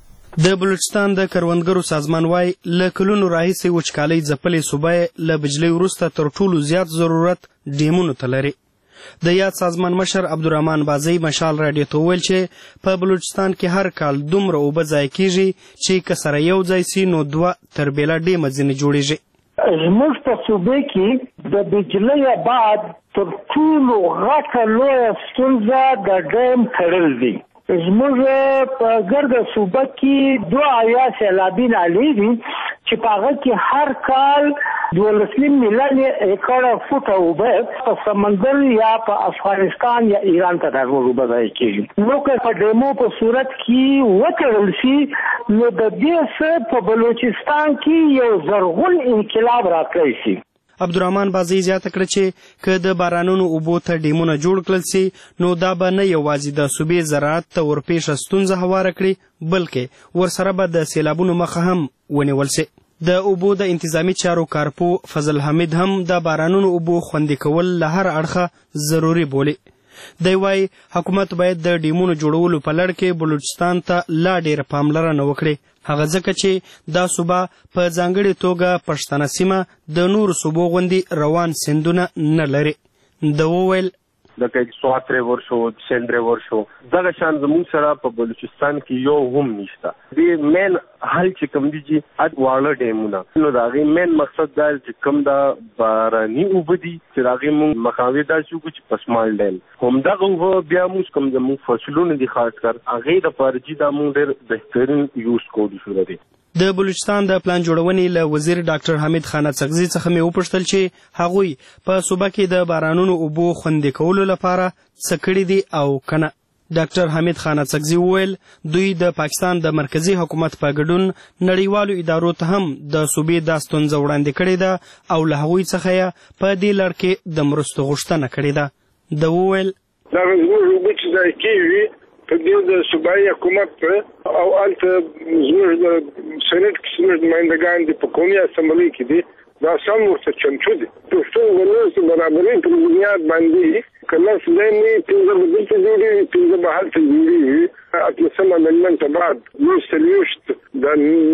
د بلوچستان د کروندګرو سازمان وايي له کلونو راهیسې وچکالۍ ځپلې صوبه له بجلی وروسته تر ټولو زیات ضرورت ډیمونو ته لري. د یاد سازمان مشر عبدالرحمن بازی مشال راډیو ته وویل چې په بلوچستان کې هر کال دومره اوبه ضایع کیږي چې که سره یو ځای سي نو دوه تربیله ډیمه ځینې جوړیږي. زموږ په صوبې کې د بجلی بعد تر ټولو غټه لویه ستونزه د ډیم تړل دي. زموږ په ګرده صوبه کې دوه اویا سیلابي نالې دي چې په هغه کې هر کال دولس نیم میلیون ایکړه فوټه اوبه په سمندر یا په افغانستان یا ایران ته دغه اوبه ضایع کېږي. نو که په ډیمو په صورت کې وتړل شي نو د دې څخه په بلوچستان کې یو زرغون انقلاب راتلی شي. عبدالرحمن بازی زیاته کړه چې که د بارانونو اوبو ته ډیمونه جوړ کړل سي نو دا به نه یوازې د صوبې زراعت ته ورپېښه ستونزه هواره کړي بلکې ورسره به د سیلابونو مخه هم ونیول سي. د اوبو د انتظامي چارو کارپو فضل حمید هم د بارانونو اوبو خوندي کول له هر اړخه ضروري بولي. دی وايي حکومت باید د ډیمونو جوړولو په لړ کې بلوچستان ته لا ډېره پاملرنه وکړي، هغه ځکه چې دا صوبه په ځانګړې توګه پښتنه سیمه د نورو صوبو غوندې روان سیندونه نه لري. د وویل لکه سوات ریور شو، سند ریور شو، دغه شان زموږ سره په بلوچستان کې یو هم نشته. دې مین حل چې کوم دي چې اد واړه ډیمونه نو دا غي مین مقصد دا چې کوم دا باراني اوبه دي چې دا غي موږ مخاوي دا شو چې پسمال ډیم هم دا غو بیا موږ کوم زموږ فصلونه دي خاص کر هغه د پارجي دا موږ ډېر بهترین یوز کوو شو دي. د بلوچستان د پلان جوړونې له وزیر ډاکټر حمید خان اڅکزي څخه مې وپوښتل چې هغوی په صوبه کې د بارانونو اوبو خوندي کولو لپاره څه کړي دي او کنه. ډاکټر حمید خان اڅکزي وویل دوی د پاکستان د مرکزی حکومت په ګډون نړیوالو ادارو ته هم د صوبې دا ستونزه وړاندې کړې ده او له هغوی څخه یې په دې لړ کې د مرستو غوښتنه کړې ده. د وویل دا زموږ اوبه چې ضایع کېږي په دې د صوبایي حکومت او هلته زموږ د سینټ کې زموږ نمایندګان دي په قومي اسمبلۍ کې دي دا سم ورته چمتو دي. پښتو د نورو برابرۍ په بنیاد باندې که لس ځای نه وي پنځه به دلته جوړېږي پنځه به هلته جوړېږي. اتلسم امندمنټ بعد یو څلوېښت د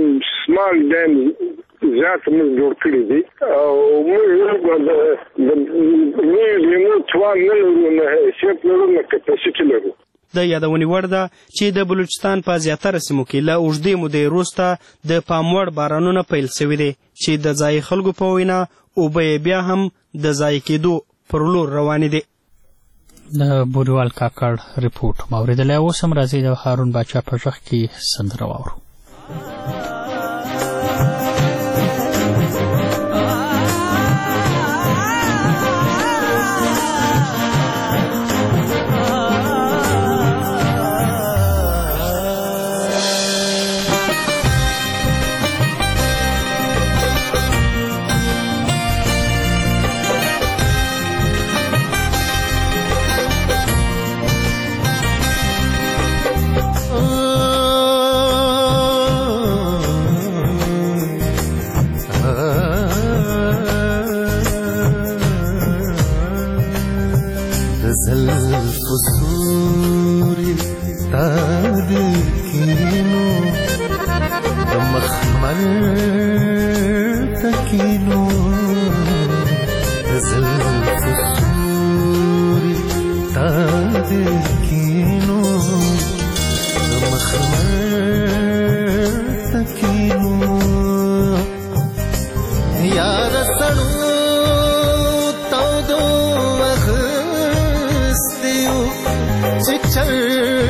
سمال ډیم زیات موږ جوړ کړي دي او موږ د نویو ډیمو توان نه لرو، نه حیثیت لرو، نه کپاسیټي لرو. د یادونې وړ ده چې د بلوچستان په زیاتره سیمو کې له اوږدې مودې وروسته د پام وړ بارانونه پیل شوي دي چې د ځایي خلکو په وینا اوبه یې بیا هم د ضایع کېدو پر لور روانې دي. د بوریوال کاکړ رپورټ مو اورېدلی. اوس هم راځئ د هارون باچا په غږ کې سندره واورو.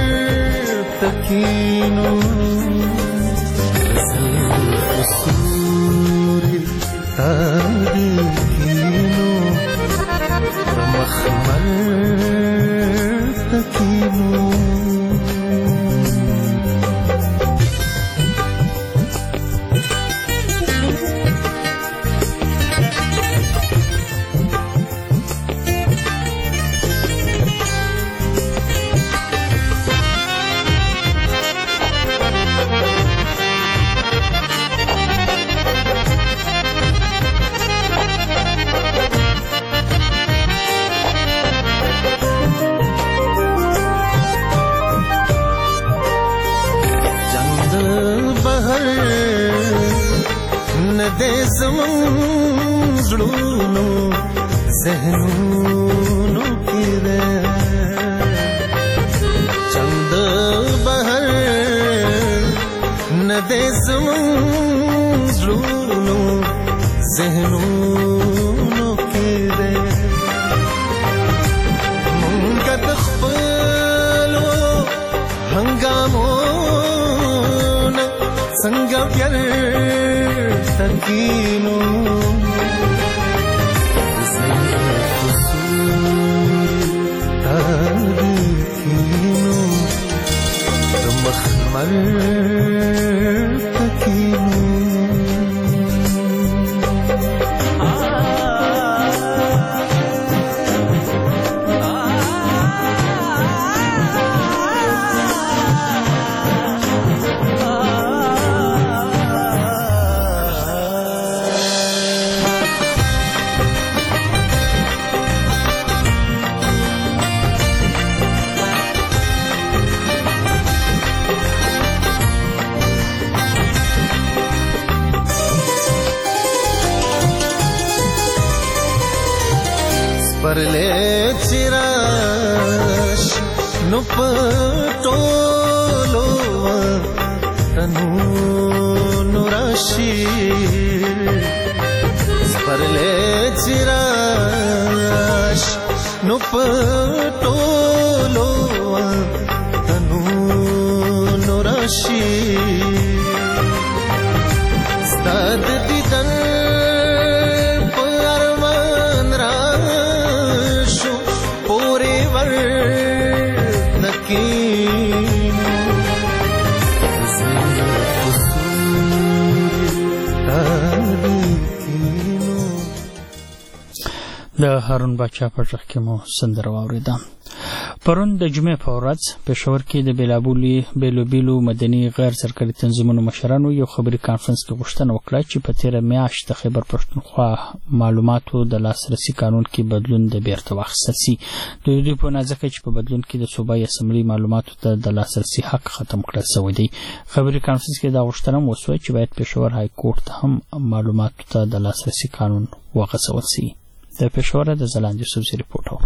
تکینو د هارون باچا په غږ کې مو سندره واورېده. پرون د جمعې په ورځ پېښور کې د بېلابېلو بېلو بېلو مدني غیر سرکاري تنظیمونو مشرانو یو خبري کانفرنس کې غوښتنه وکړه چې په تېره میاشت د خیبر پښتونخوا معلوماتو د لاسرسي قانون کې بدلون د بیرته واخیستل سي. د دوی په نظر چې په بدلون کې د صوبایي اسمبلي معلوماتو ته د لاسرسي حق ختم کړل سوی دی. خبري کانفرنس کې دا غوښتنه هم وسوه چې باید پېښور های کورټ ته هم معلوماتو ته د لاسرسي قانون وغځول سي. د پېښور د ځلاند یوسفزي رپورټ.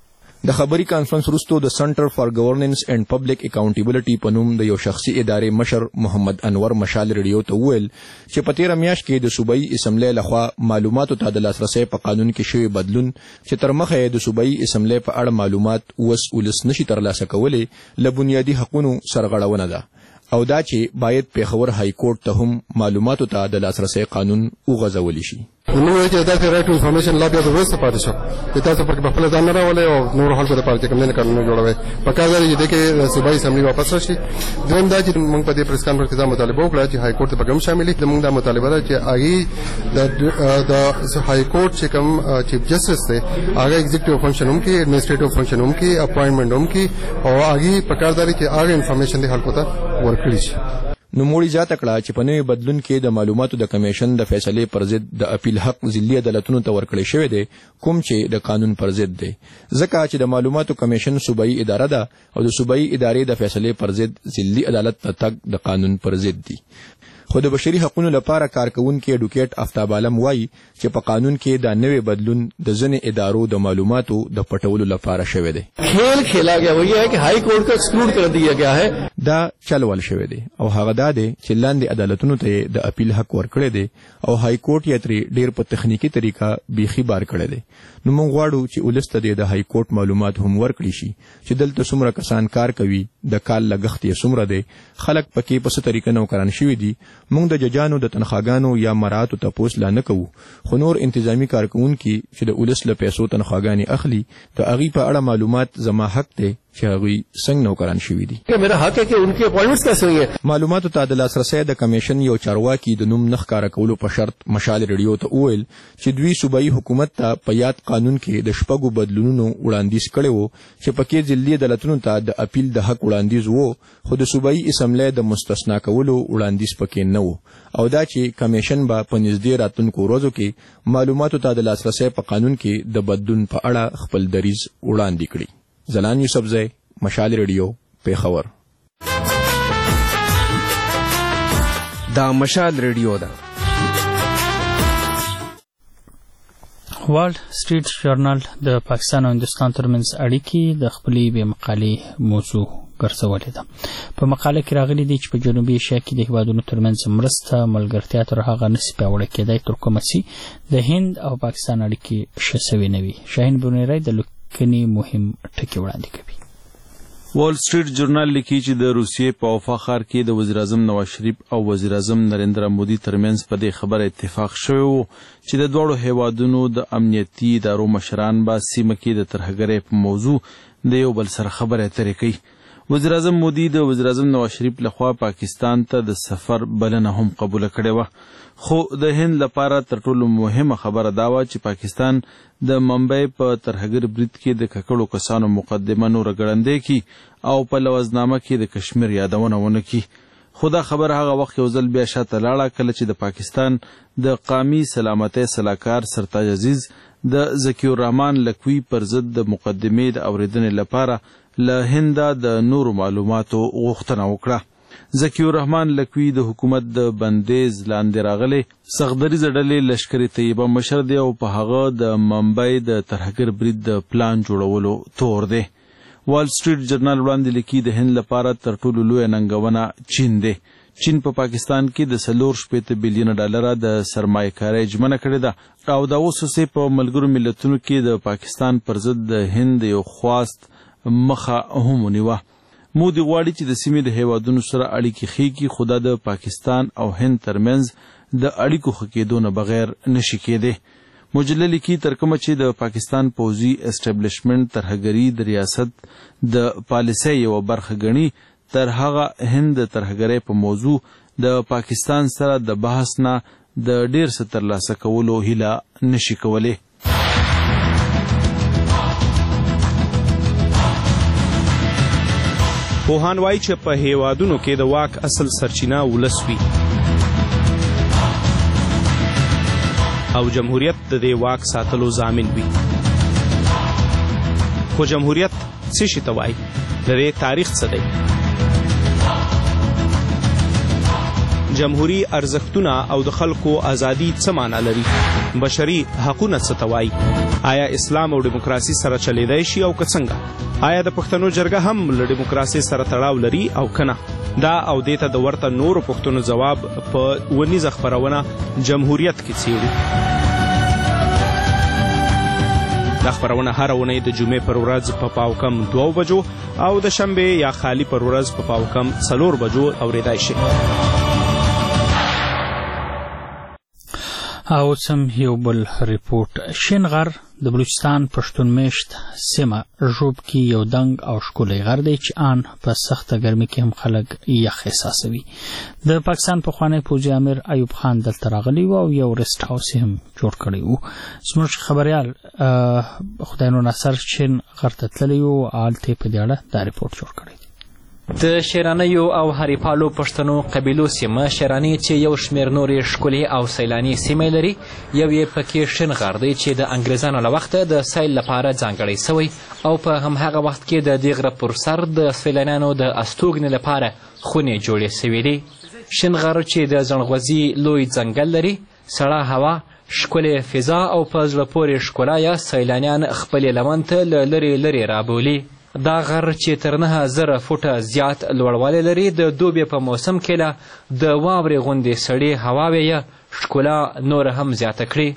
د خبري کانفرنس وروسته د سنټر فار ګورننس اینڈ پبلک اکاونټیبلټي په نوم د یو شخصي ادارې مشر محمد انور مشال ریډیو ته وویل چې په تېره میاشت کې د صوبایي اسمبلی لخوا معلوماتو ته د لاسرسۍ په قانون کې شوی بدلون چې تر مخه یې د صوبایي اسمبلی په اړه معلومات اوس ولس نشي ترلاسه کولی له بنیادي حقونو سرغړونه ده او دا چې باید پېښور های کورټ ته هم معلوماتو ته د لاسرسۍ قانون وغځولی شي. نو چې دا رائټ ټو انفارمیشن لا بیا د ورسته پاتې شو چې تاسو په خپل ځان نه راولې او نور خلکو لپاره چې کوم نه قانون جوړوي په کار دی چې د صوبایي اسمبلی واپس راشي. دویم دا چې موږ په دې پریس کانفرنس کې دا مطالبه وکړه چې های کورټ ته هم شاملې د موږ دا مطالبه ده چې هغه د د های کورټ چې کوم چیف جسټس دی هغه ایگزیکټیو فنکشن هم کې ایڈمنسټریټیو فنکشن هم کې اپاینټمنټ هم کې او هغه په کار دی چې هغه انفارمیشن دی خلکو ته ورکړي شي. نوموړي زیاته کړه چې په نوي بدلون کې د معلوماتو د کمیشن د فیصلې پر ضد د اپیل حق ضلعي عدالتونو ته ورکړی شوی دی کوم چې د قانون پر ضد دی ځکه چې د معلوماتو کمیشن صوبایي اداره ده او د صوبایي ادارې د فیصلې پر ضد ضلعي عدالت ته تګ د قانون پر ضد دی. خو د بشري حقوقو لپاره کارکونکي اډوکیټ آفتاب عالم وایي چې په قانون کې دا نوی بدلون د ځینې ادارو د معلوماتو د پټولو لپاره شوی دی. खेल खेला गया वो ये है कि हाई कोर्ट को एक्सक्लूड कर दिया गया है. دا چلول شوی دی او هغه دا دی چې لاندې عدالتونو ته د اپیل حق ورکړی دی او های کورټ یې ترې ډیر په تخنیکی طریقه بیخي بار کړی دی. نو موږ غواړو چې ولس ته د های کورټ معلومات هم ورکړي شي چې دلته څومره کسان کار کوي، د کال لګښت یې څومره دی، خلک پکې په څه طریقه نوکران شوي دي. موږ د ججانو د تنخواګانو یا مراتو تپوس لا نه کوو، خو نور انتظامی کارکوونکي چې د ولس له پیسو تنخواګانې اخلي د هغې په اړه معلومات زما حق دی چې هغوی څنګه نوکران شوي دي. میرا حق ہے کہ ان کی اپوائنٹمنٹس کیسے ہوئی ہیں. معلوماتو ته د لاسرسي د کمیشن یو چارواکي د نوم نه ښکاره کولو په شرط مشال ریډیو ته وویل چې دوی صوبایي حکومت ته په یاد قانون کې د شپږو بدلونونو وړاندیز کړی و چې پکې ځلي عدالتونو ته د اپیل د حق وړاندیز و، خو د صوبایي اسمبلی د مستثنا کولو وړاندیز پکې نه و، او دا چې کمیشن به په نږدې راتلونکو ورځو کې معلوماتو ته د لاسرسي په قانون کې د بدلون په اړه خپل دریځ وړاندې کړي. زلان یوسفزی، مشال ریډیو، پیښور. دا مشال ریډیو ده. والډ سټریټ ژورنال د پاکستان او هندوستان ترمنځ اړیکې د خپلې بې مقالې موضوع ګرځولې ده. په مقاله کې راغلي دي چې په جنوبي ایشیا کې د هیوادونو ترمنځ مرسته ملګرتیا تر هغه نسي پیاوړې کېدای تر کومه چې د هند او پاکستان اړیکې ښه سوي نه وي. شاهین بونیری د لیکنې مهم ټکي وړاندې کوي. وال سټریټ جورنال لیکي چې د روسیې په وفا ښار کې د وزیر اعظم نواز شریف او وزیر اعظم نریندرا مودي ترمنځ په دې خبره اتفاق شوی و چې د دواړو هیوادونو د امنیتي ادارو مشران به سیمه کې د ترهګرۍ په موضوع د یو بل سره خبرې اترې کوي. وزیر اعظم مودي د وزیر اعظم نواز شریف لخوا پاکستان ته د سفر بلنه هم قبوله کړې وه، خو د هند لپاره تر ټولو مهمه خبره دا وه چې پاکستان د منبع په ترهګر برید کې د ککړو کسانو مقدمه نوره ګړندۍ کړي او په لوزنامه کې د کشمیر یادونه ونه کړي. خو دا خبره هغه وخت یو ځل بیا شاته لاړه کله چې د پاکستان د قومي سلامتۍ سلاکار سرتاج عزیز د ذکي الرحمن لکوي پر ضد د مقدمې د اورېدنې لپاره له هنده د نورو معلوماتو غوښتنه وکړه. ذکي الرحمن لکوي د حکومت د بندیز لاندې راغلی سختدریځه ډلې لشکر طیبه مشر دی او په هغه د منبع د ترهګر برید د پلان جوړولو تور دی. وال سټریټ جرنال وړاندې لیکي د هند لپاره تر ټولو لویه ننګونه چین دی. چین په پا پاکستان کې د څلور شپېته بیلیونه ډالره د سرمایه کارۍ ژمنه کړې ده او دا اوس یې په ملګرو ملتونو کې د پاکستان پر ضد د هند یو خواست مخه هم ونیوه. مودي غواړي چې د سیمې د هیوادونو سره اړیکې ښې کړي، خو دا د پاکستان او هند ترمنځ د اړیکو ښه کېدو نه بغیر نشي کېدی. مجله لیکي تر کومه چې د پاکستان پوځي اسټابلیشمنټ ترهګري د ریاست د پالیسۍ یوه برخه ګڼي، تر هغه هند د ترهګرۍ په موضوع د پاکستان سره د بحث نه د ډیر څه ترلاسه کولو هیله نشي کولی. پوهان وایي چې په هیوادونو کې د واک اصل سرچینه ولس وي او جمهوریت د دې واک ساتلو ضامن وي. خو جمهوریت څه شي ته وایي؟ د دې تاریخ څه دی؟ جمهوری ارزښتونه او د خلکو ازادي څه معنا لري؟ بشري حقونه څه ته وایي؟ آیا اسلام او دیموکراسي سره چلیدای شي او که څنګه؟ آیا د پښتنو جرګه هم له دیموکراسي سره تړاو لري او کنه؟ دا او دې ته د ورته نورو پښتنو ځواب په ونیزه خپرونه جمهوریت کې څیړو. دا خپرونه هر اونۍ د جمعې پر ورځ په پاو کم دوه بجو او د شنبې یا خالی پر ورځ په پاو کم څلور بجو اورېدای شي. او سم یو بل ریپورت. شین غر د بلوچستان پښتون میشت سیمه ژوب کې یو دنګ او ښکلی غر دی چې آن په سخته ګرمي کې هم خلک یخ احساسوي. د پاکستان پخوانی پوځي امیر ایوب خان دلته راغلی و او یو ریسټ هاوس هم جوړ کړی و. زموږ خبریال خدای نور نصر شین غر ته تللی و او هلته یې په دې اړه دا ریپورت جوړ کړی. د شیرانیو او هریپالو پښتنو قبیلو سیمه شیرانی چې یو شمېر نورې ښکلې او سیلاني سیمې لري، یو یې پکې شین غر دی چې د انګریزانو له وخته د سیل لپاره ځانګړی سوی او په همهغه وخت کې د دې غره پر سر د سیلانیانو د استوګنې لپاره خونې جوړې سوي دي. شین غر چې د زڼغوزي لوی ځنګل لري، سړه هوا، ښکلې فضا او په زړه پورې ښکلا یا سیلانیان خپلې لمن ته له لرې لرې رابولي. دا غر چې تر نهه زره فوټه زیات لوړوالی لري د دوبي په موسم کې له د واورې غوندې سړې هواوې یې ښکلا نوره هم زیاته کړي.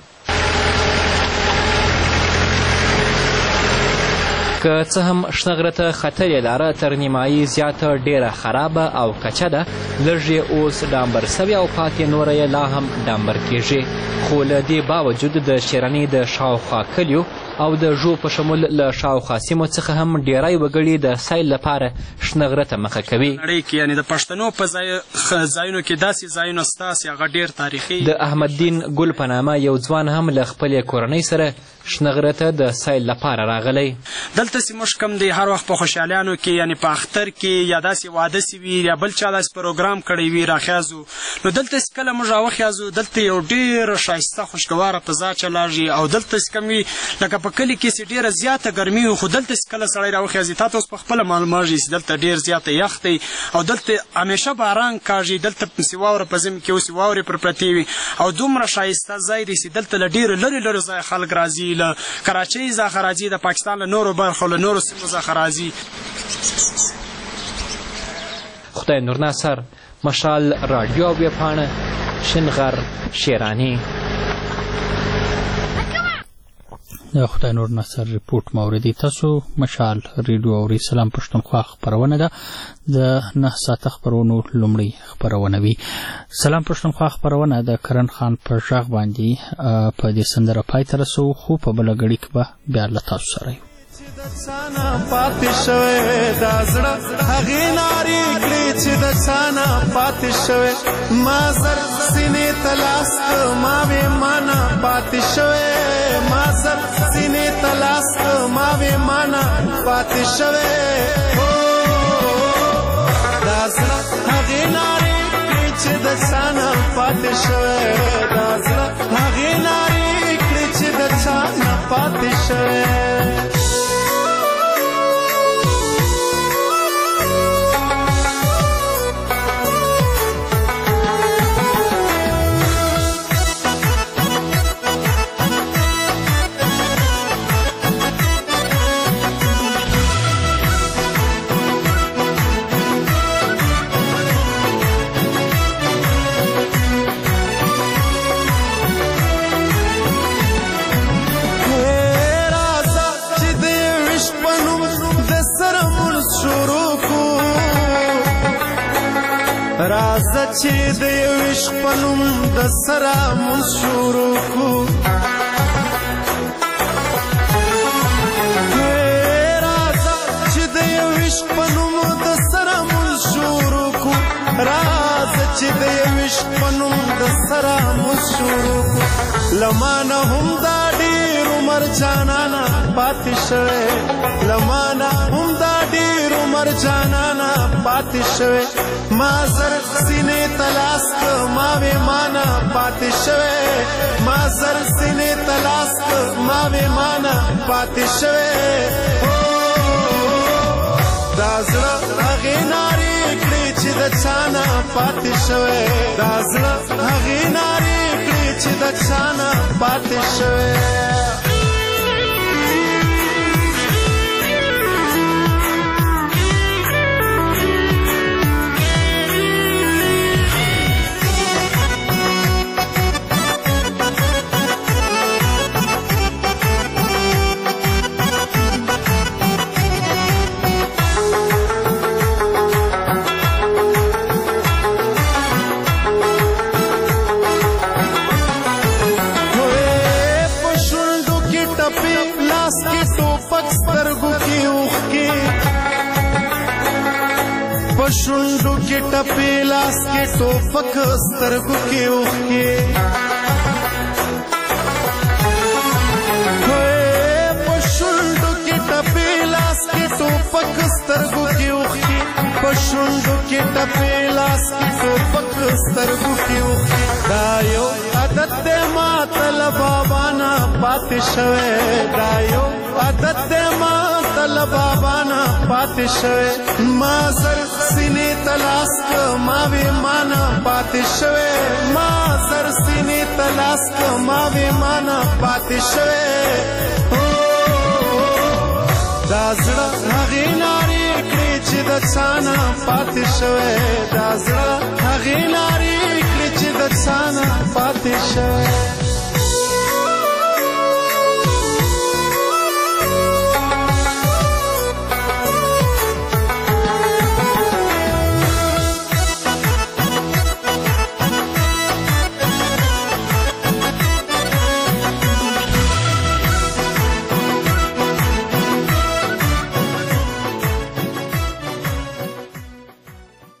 که څه هم شنه غره ته ختلې لاره تر نیمایي زیاته ډېره خرابه او کچه ده، لږ یې اوس ډامبر سوې او پاتې نوره یې لا هم ډامبر کیږي. خو له دې باوجود د شیراني د شاوخوا کلیو او د ژو په شمول له شاوخوا سیمو څخه هم ډیری وګړي د سیل لپاره شنه غره ته مخه کوي. نړۍ کې یعنې د پښتنو په ځایونو کې داسې ځایونه سته چې هغه ډېر تاریخي. د احمددین ګل په نامه یو ځوان هم له خپلې کورنۍ سره شنه غره ته د سیل لپاره راغلی. دلته چې موږ کوم دی هر وخت په خوشحالیانو کې یعنې په اختر کې یا داسې واده سوي یا بل چا داسې پروګرام کړی وي راخیازو، نو دلته چې کله موږ راوخیازو دلته یو ډېره ښایسته خوشګواره فضا چلاږي. او دلته چې کوم وي لکه په کلي کې چې ډېره زیاته ګرمي وي، خو دلته چې کله سړی راوخیازي تا ته اوس په خپله معلومېږي چې دلته ډېر زیاته یخ دی او دلته همیشه باران کاږي. دلته چې واوره په ژمي کې اوس واورې پر پرتې وي او دومره ښایسته ځای دی چې دلته له ډېرو لرې لرې ځایه خلک راځي، له کراچۍ څخه راځي، د پاکستان له نورو برخو له نورو سیمو څخه راځي. خدای نور ناصر، مشال راډیو او ویبپاڼه، شنغر، شیراني. د خدای نور ناصر ریپورټ موردی. تاسو مشال ریډیو او سلام پښتونخوا خپرونه ده د نه ساعته خپرونو لومړی خپرونه وي. سلام پښتونخوا خپرونه د کرن خان په غږ باندې په دې سندره پای ته رسوو، خو په بله ګړۍ کې به بیا له تاسو سره یو. پاتې شوی دا زړه هغې نارې کړې چې د چا نه پاتې شوی، ما زر سینې ته لاس ما وې ما نه پاتې شوی، ما زر سینې ته لاس ما وې ما نه پاتې شوی. دا زړه هغې نارې کړې چې د چا نه پاتې شوی، دا زړه هغې نارې کړې چې د چا نه پاتې شوی. راځه چې د یو عشق په نوم د سره مونځ شروع کړو، راځه چې د یو عشق په نوم د سره مونځ شروع کړو، راځه چې د یو عشق په نوم د سره مونځ شروع کړو. له ما نه هم دا ډېر عمر جانانه پاتې شوی، له ما نه هم دا ډېر عمر جانانه پاتې شوی، ما زر سینې ته لاس ما وې ما نه پاتې شوی، ما زر سینې ته لاس ما وې ما نه پاتې شوی. دا زړه هغې نارې کړې چې د چا نه پاتې شوی، دا زړه هغې نارې کړې چې د چا نه پاتې شوی. شونډو کې ټپې لاس کې ټوپک سترګو کې اوښکې، په شونډو کې ټپې لاس کې ټوپک سترګو کې اوښکې، په شونډو کې ټپې لاس کې ټوپک سترګو کې اوښکې. دا یو عادت دی ماته له بابا نه پاتې شوی، دا یو عادت دی ماته له بابا نه پاتې شوی، ما زر سینې ته لاس ما وې ما نه پاتې شوی، ما زر سینې ته لاس ما وې ما نه پاتې شوی. دا زړه هغې نارې کړې چې د څانه پاتې شوی دا زړه هغې نارې کړې چې د څانه پاتې شوی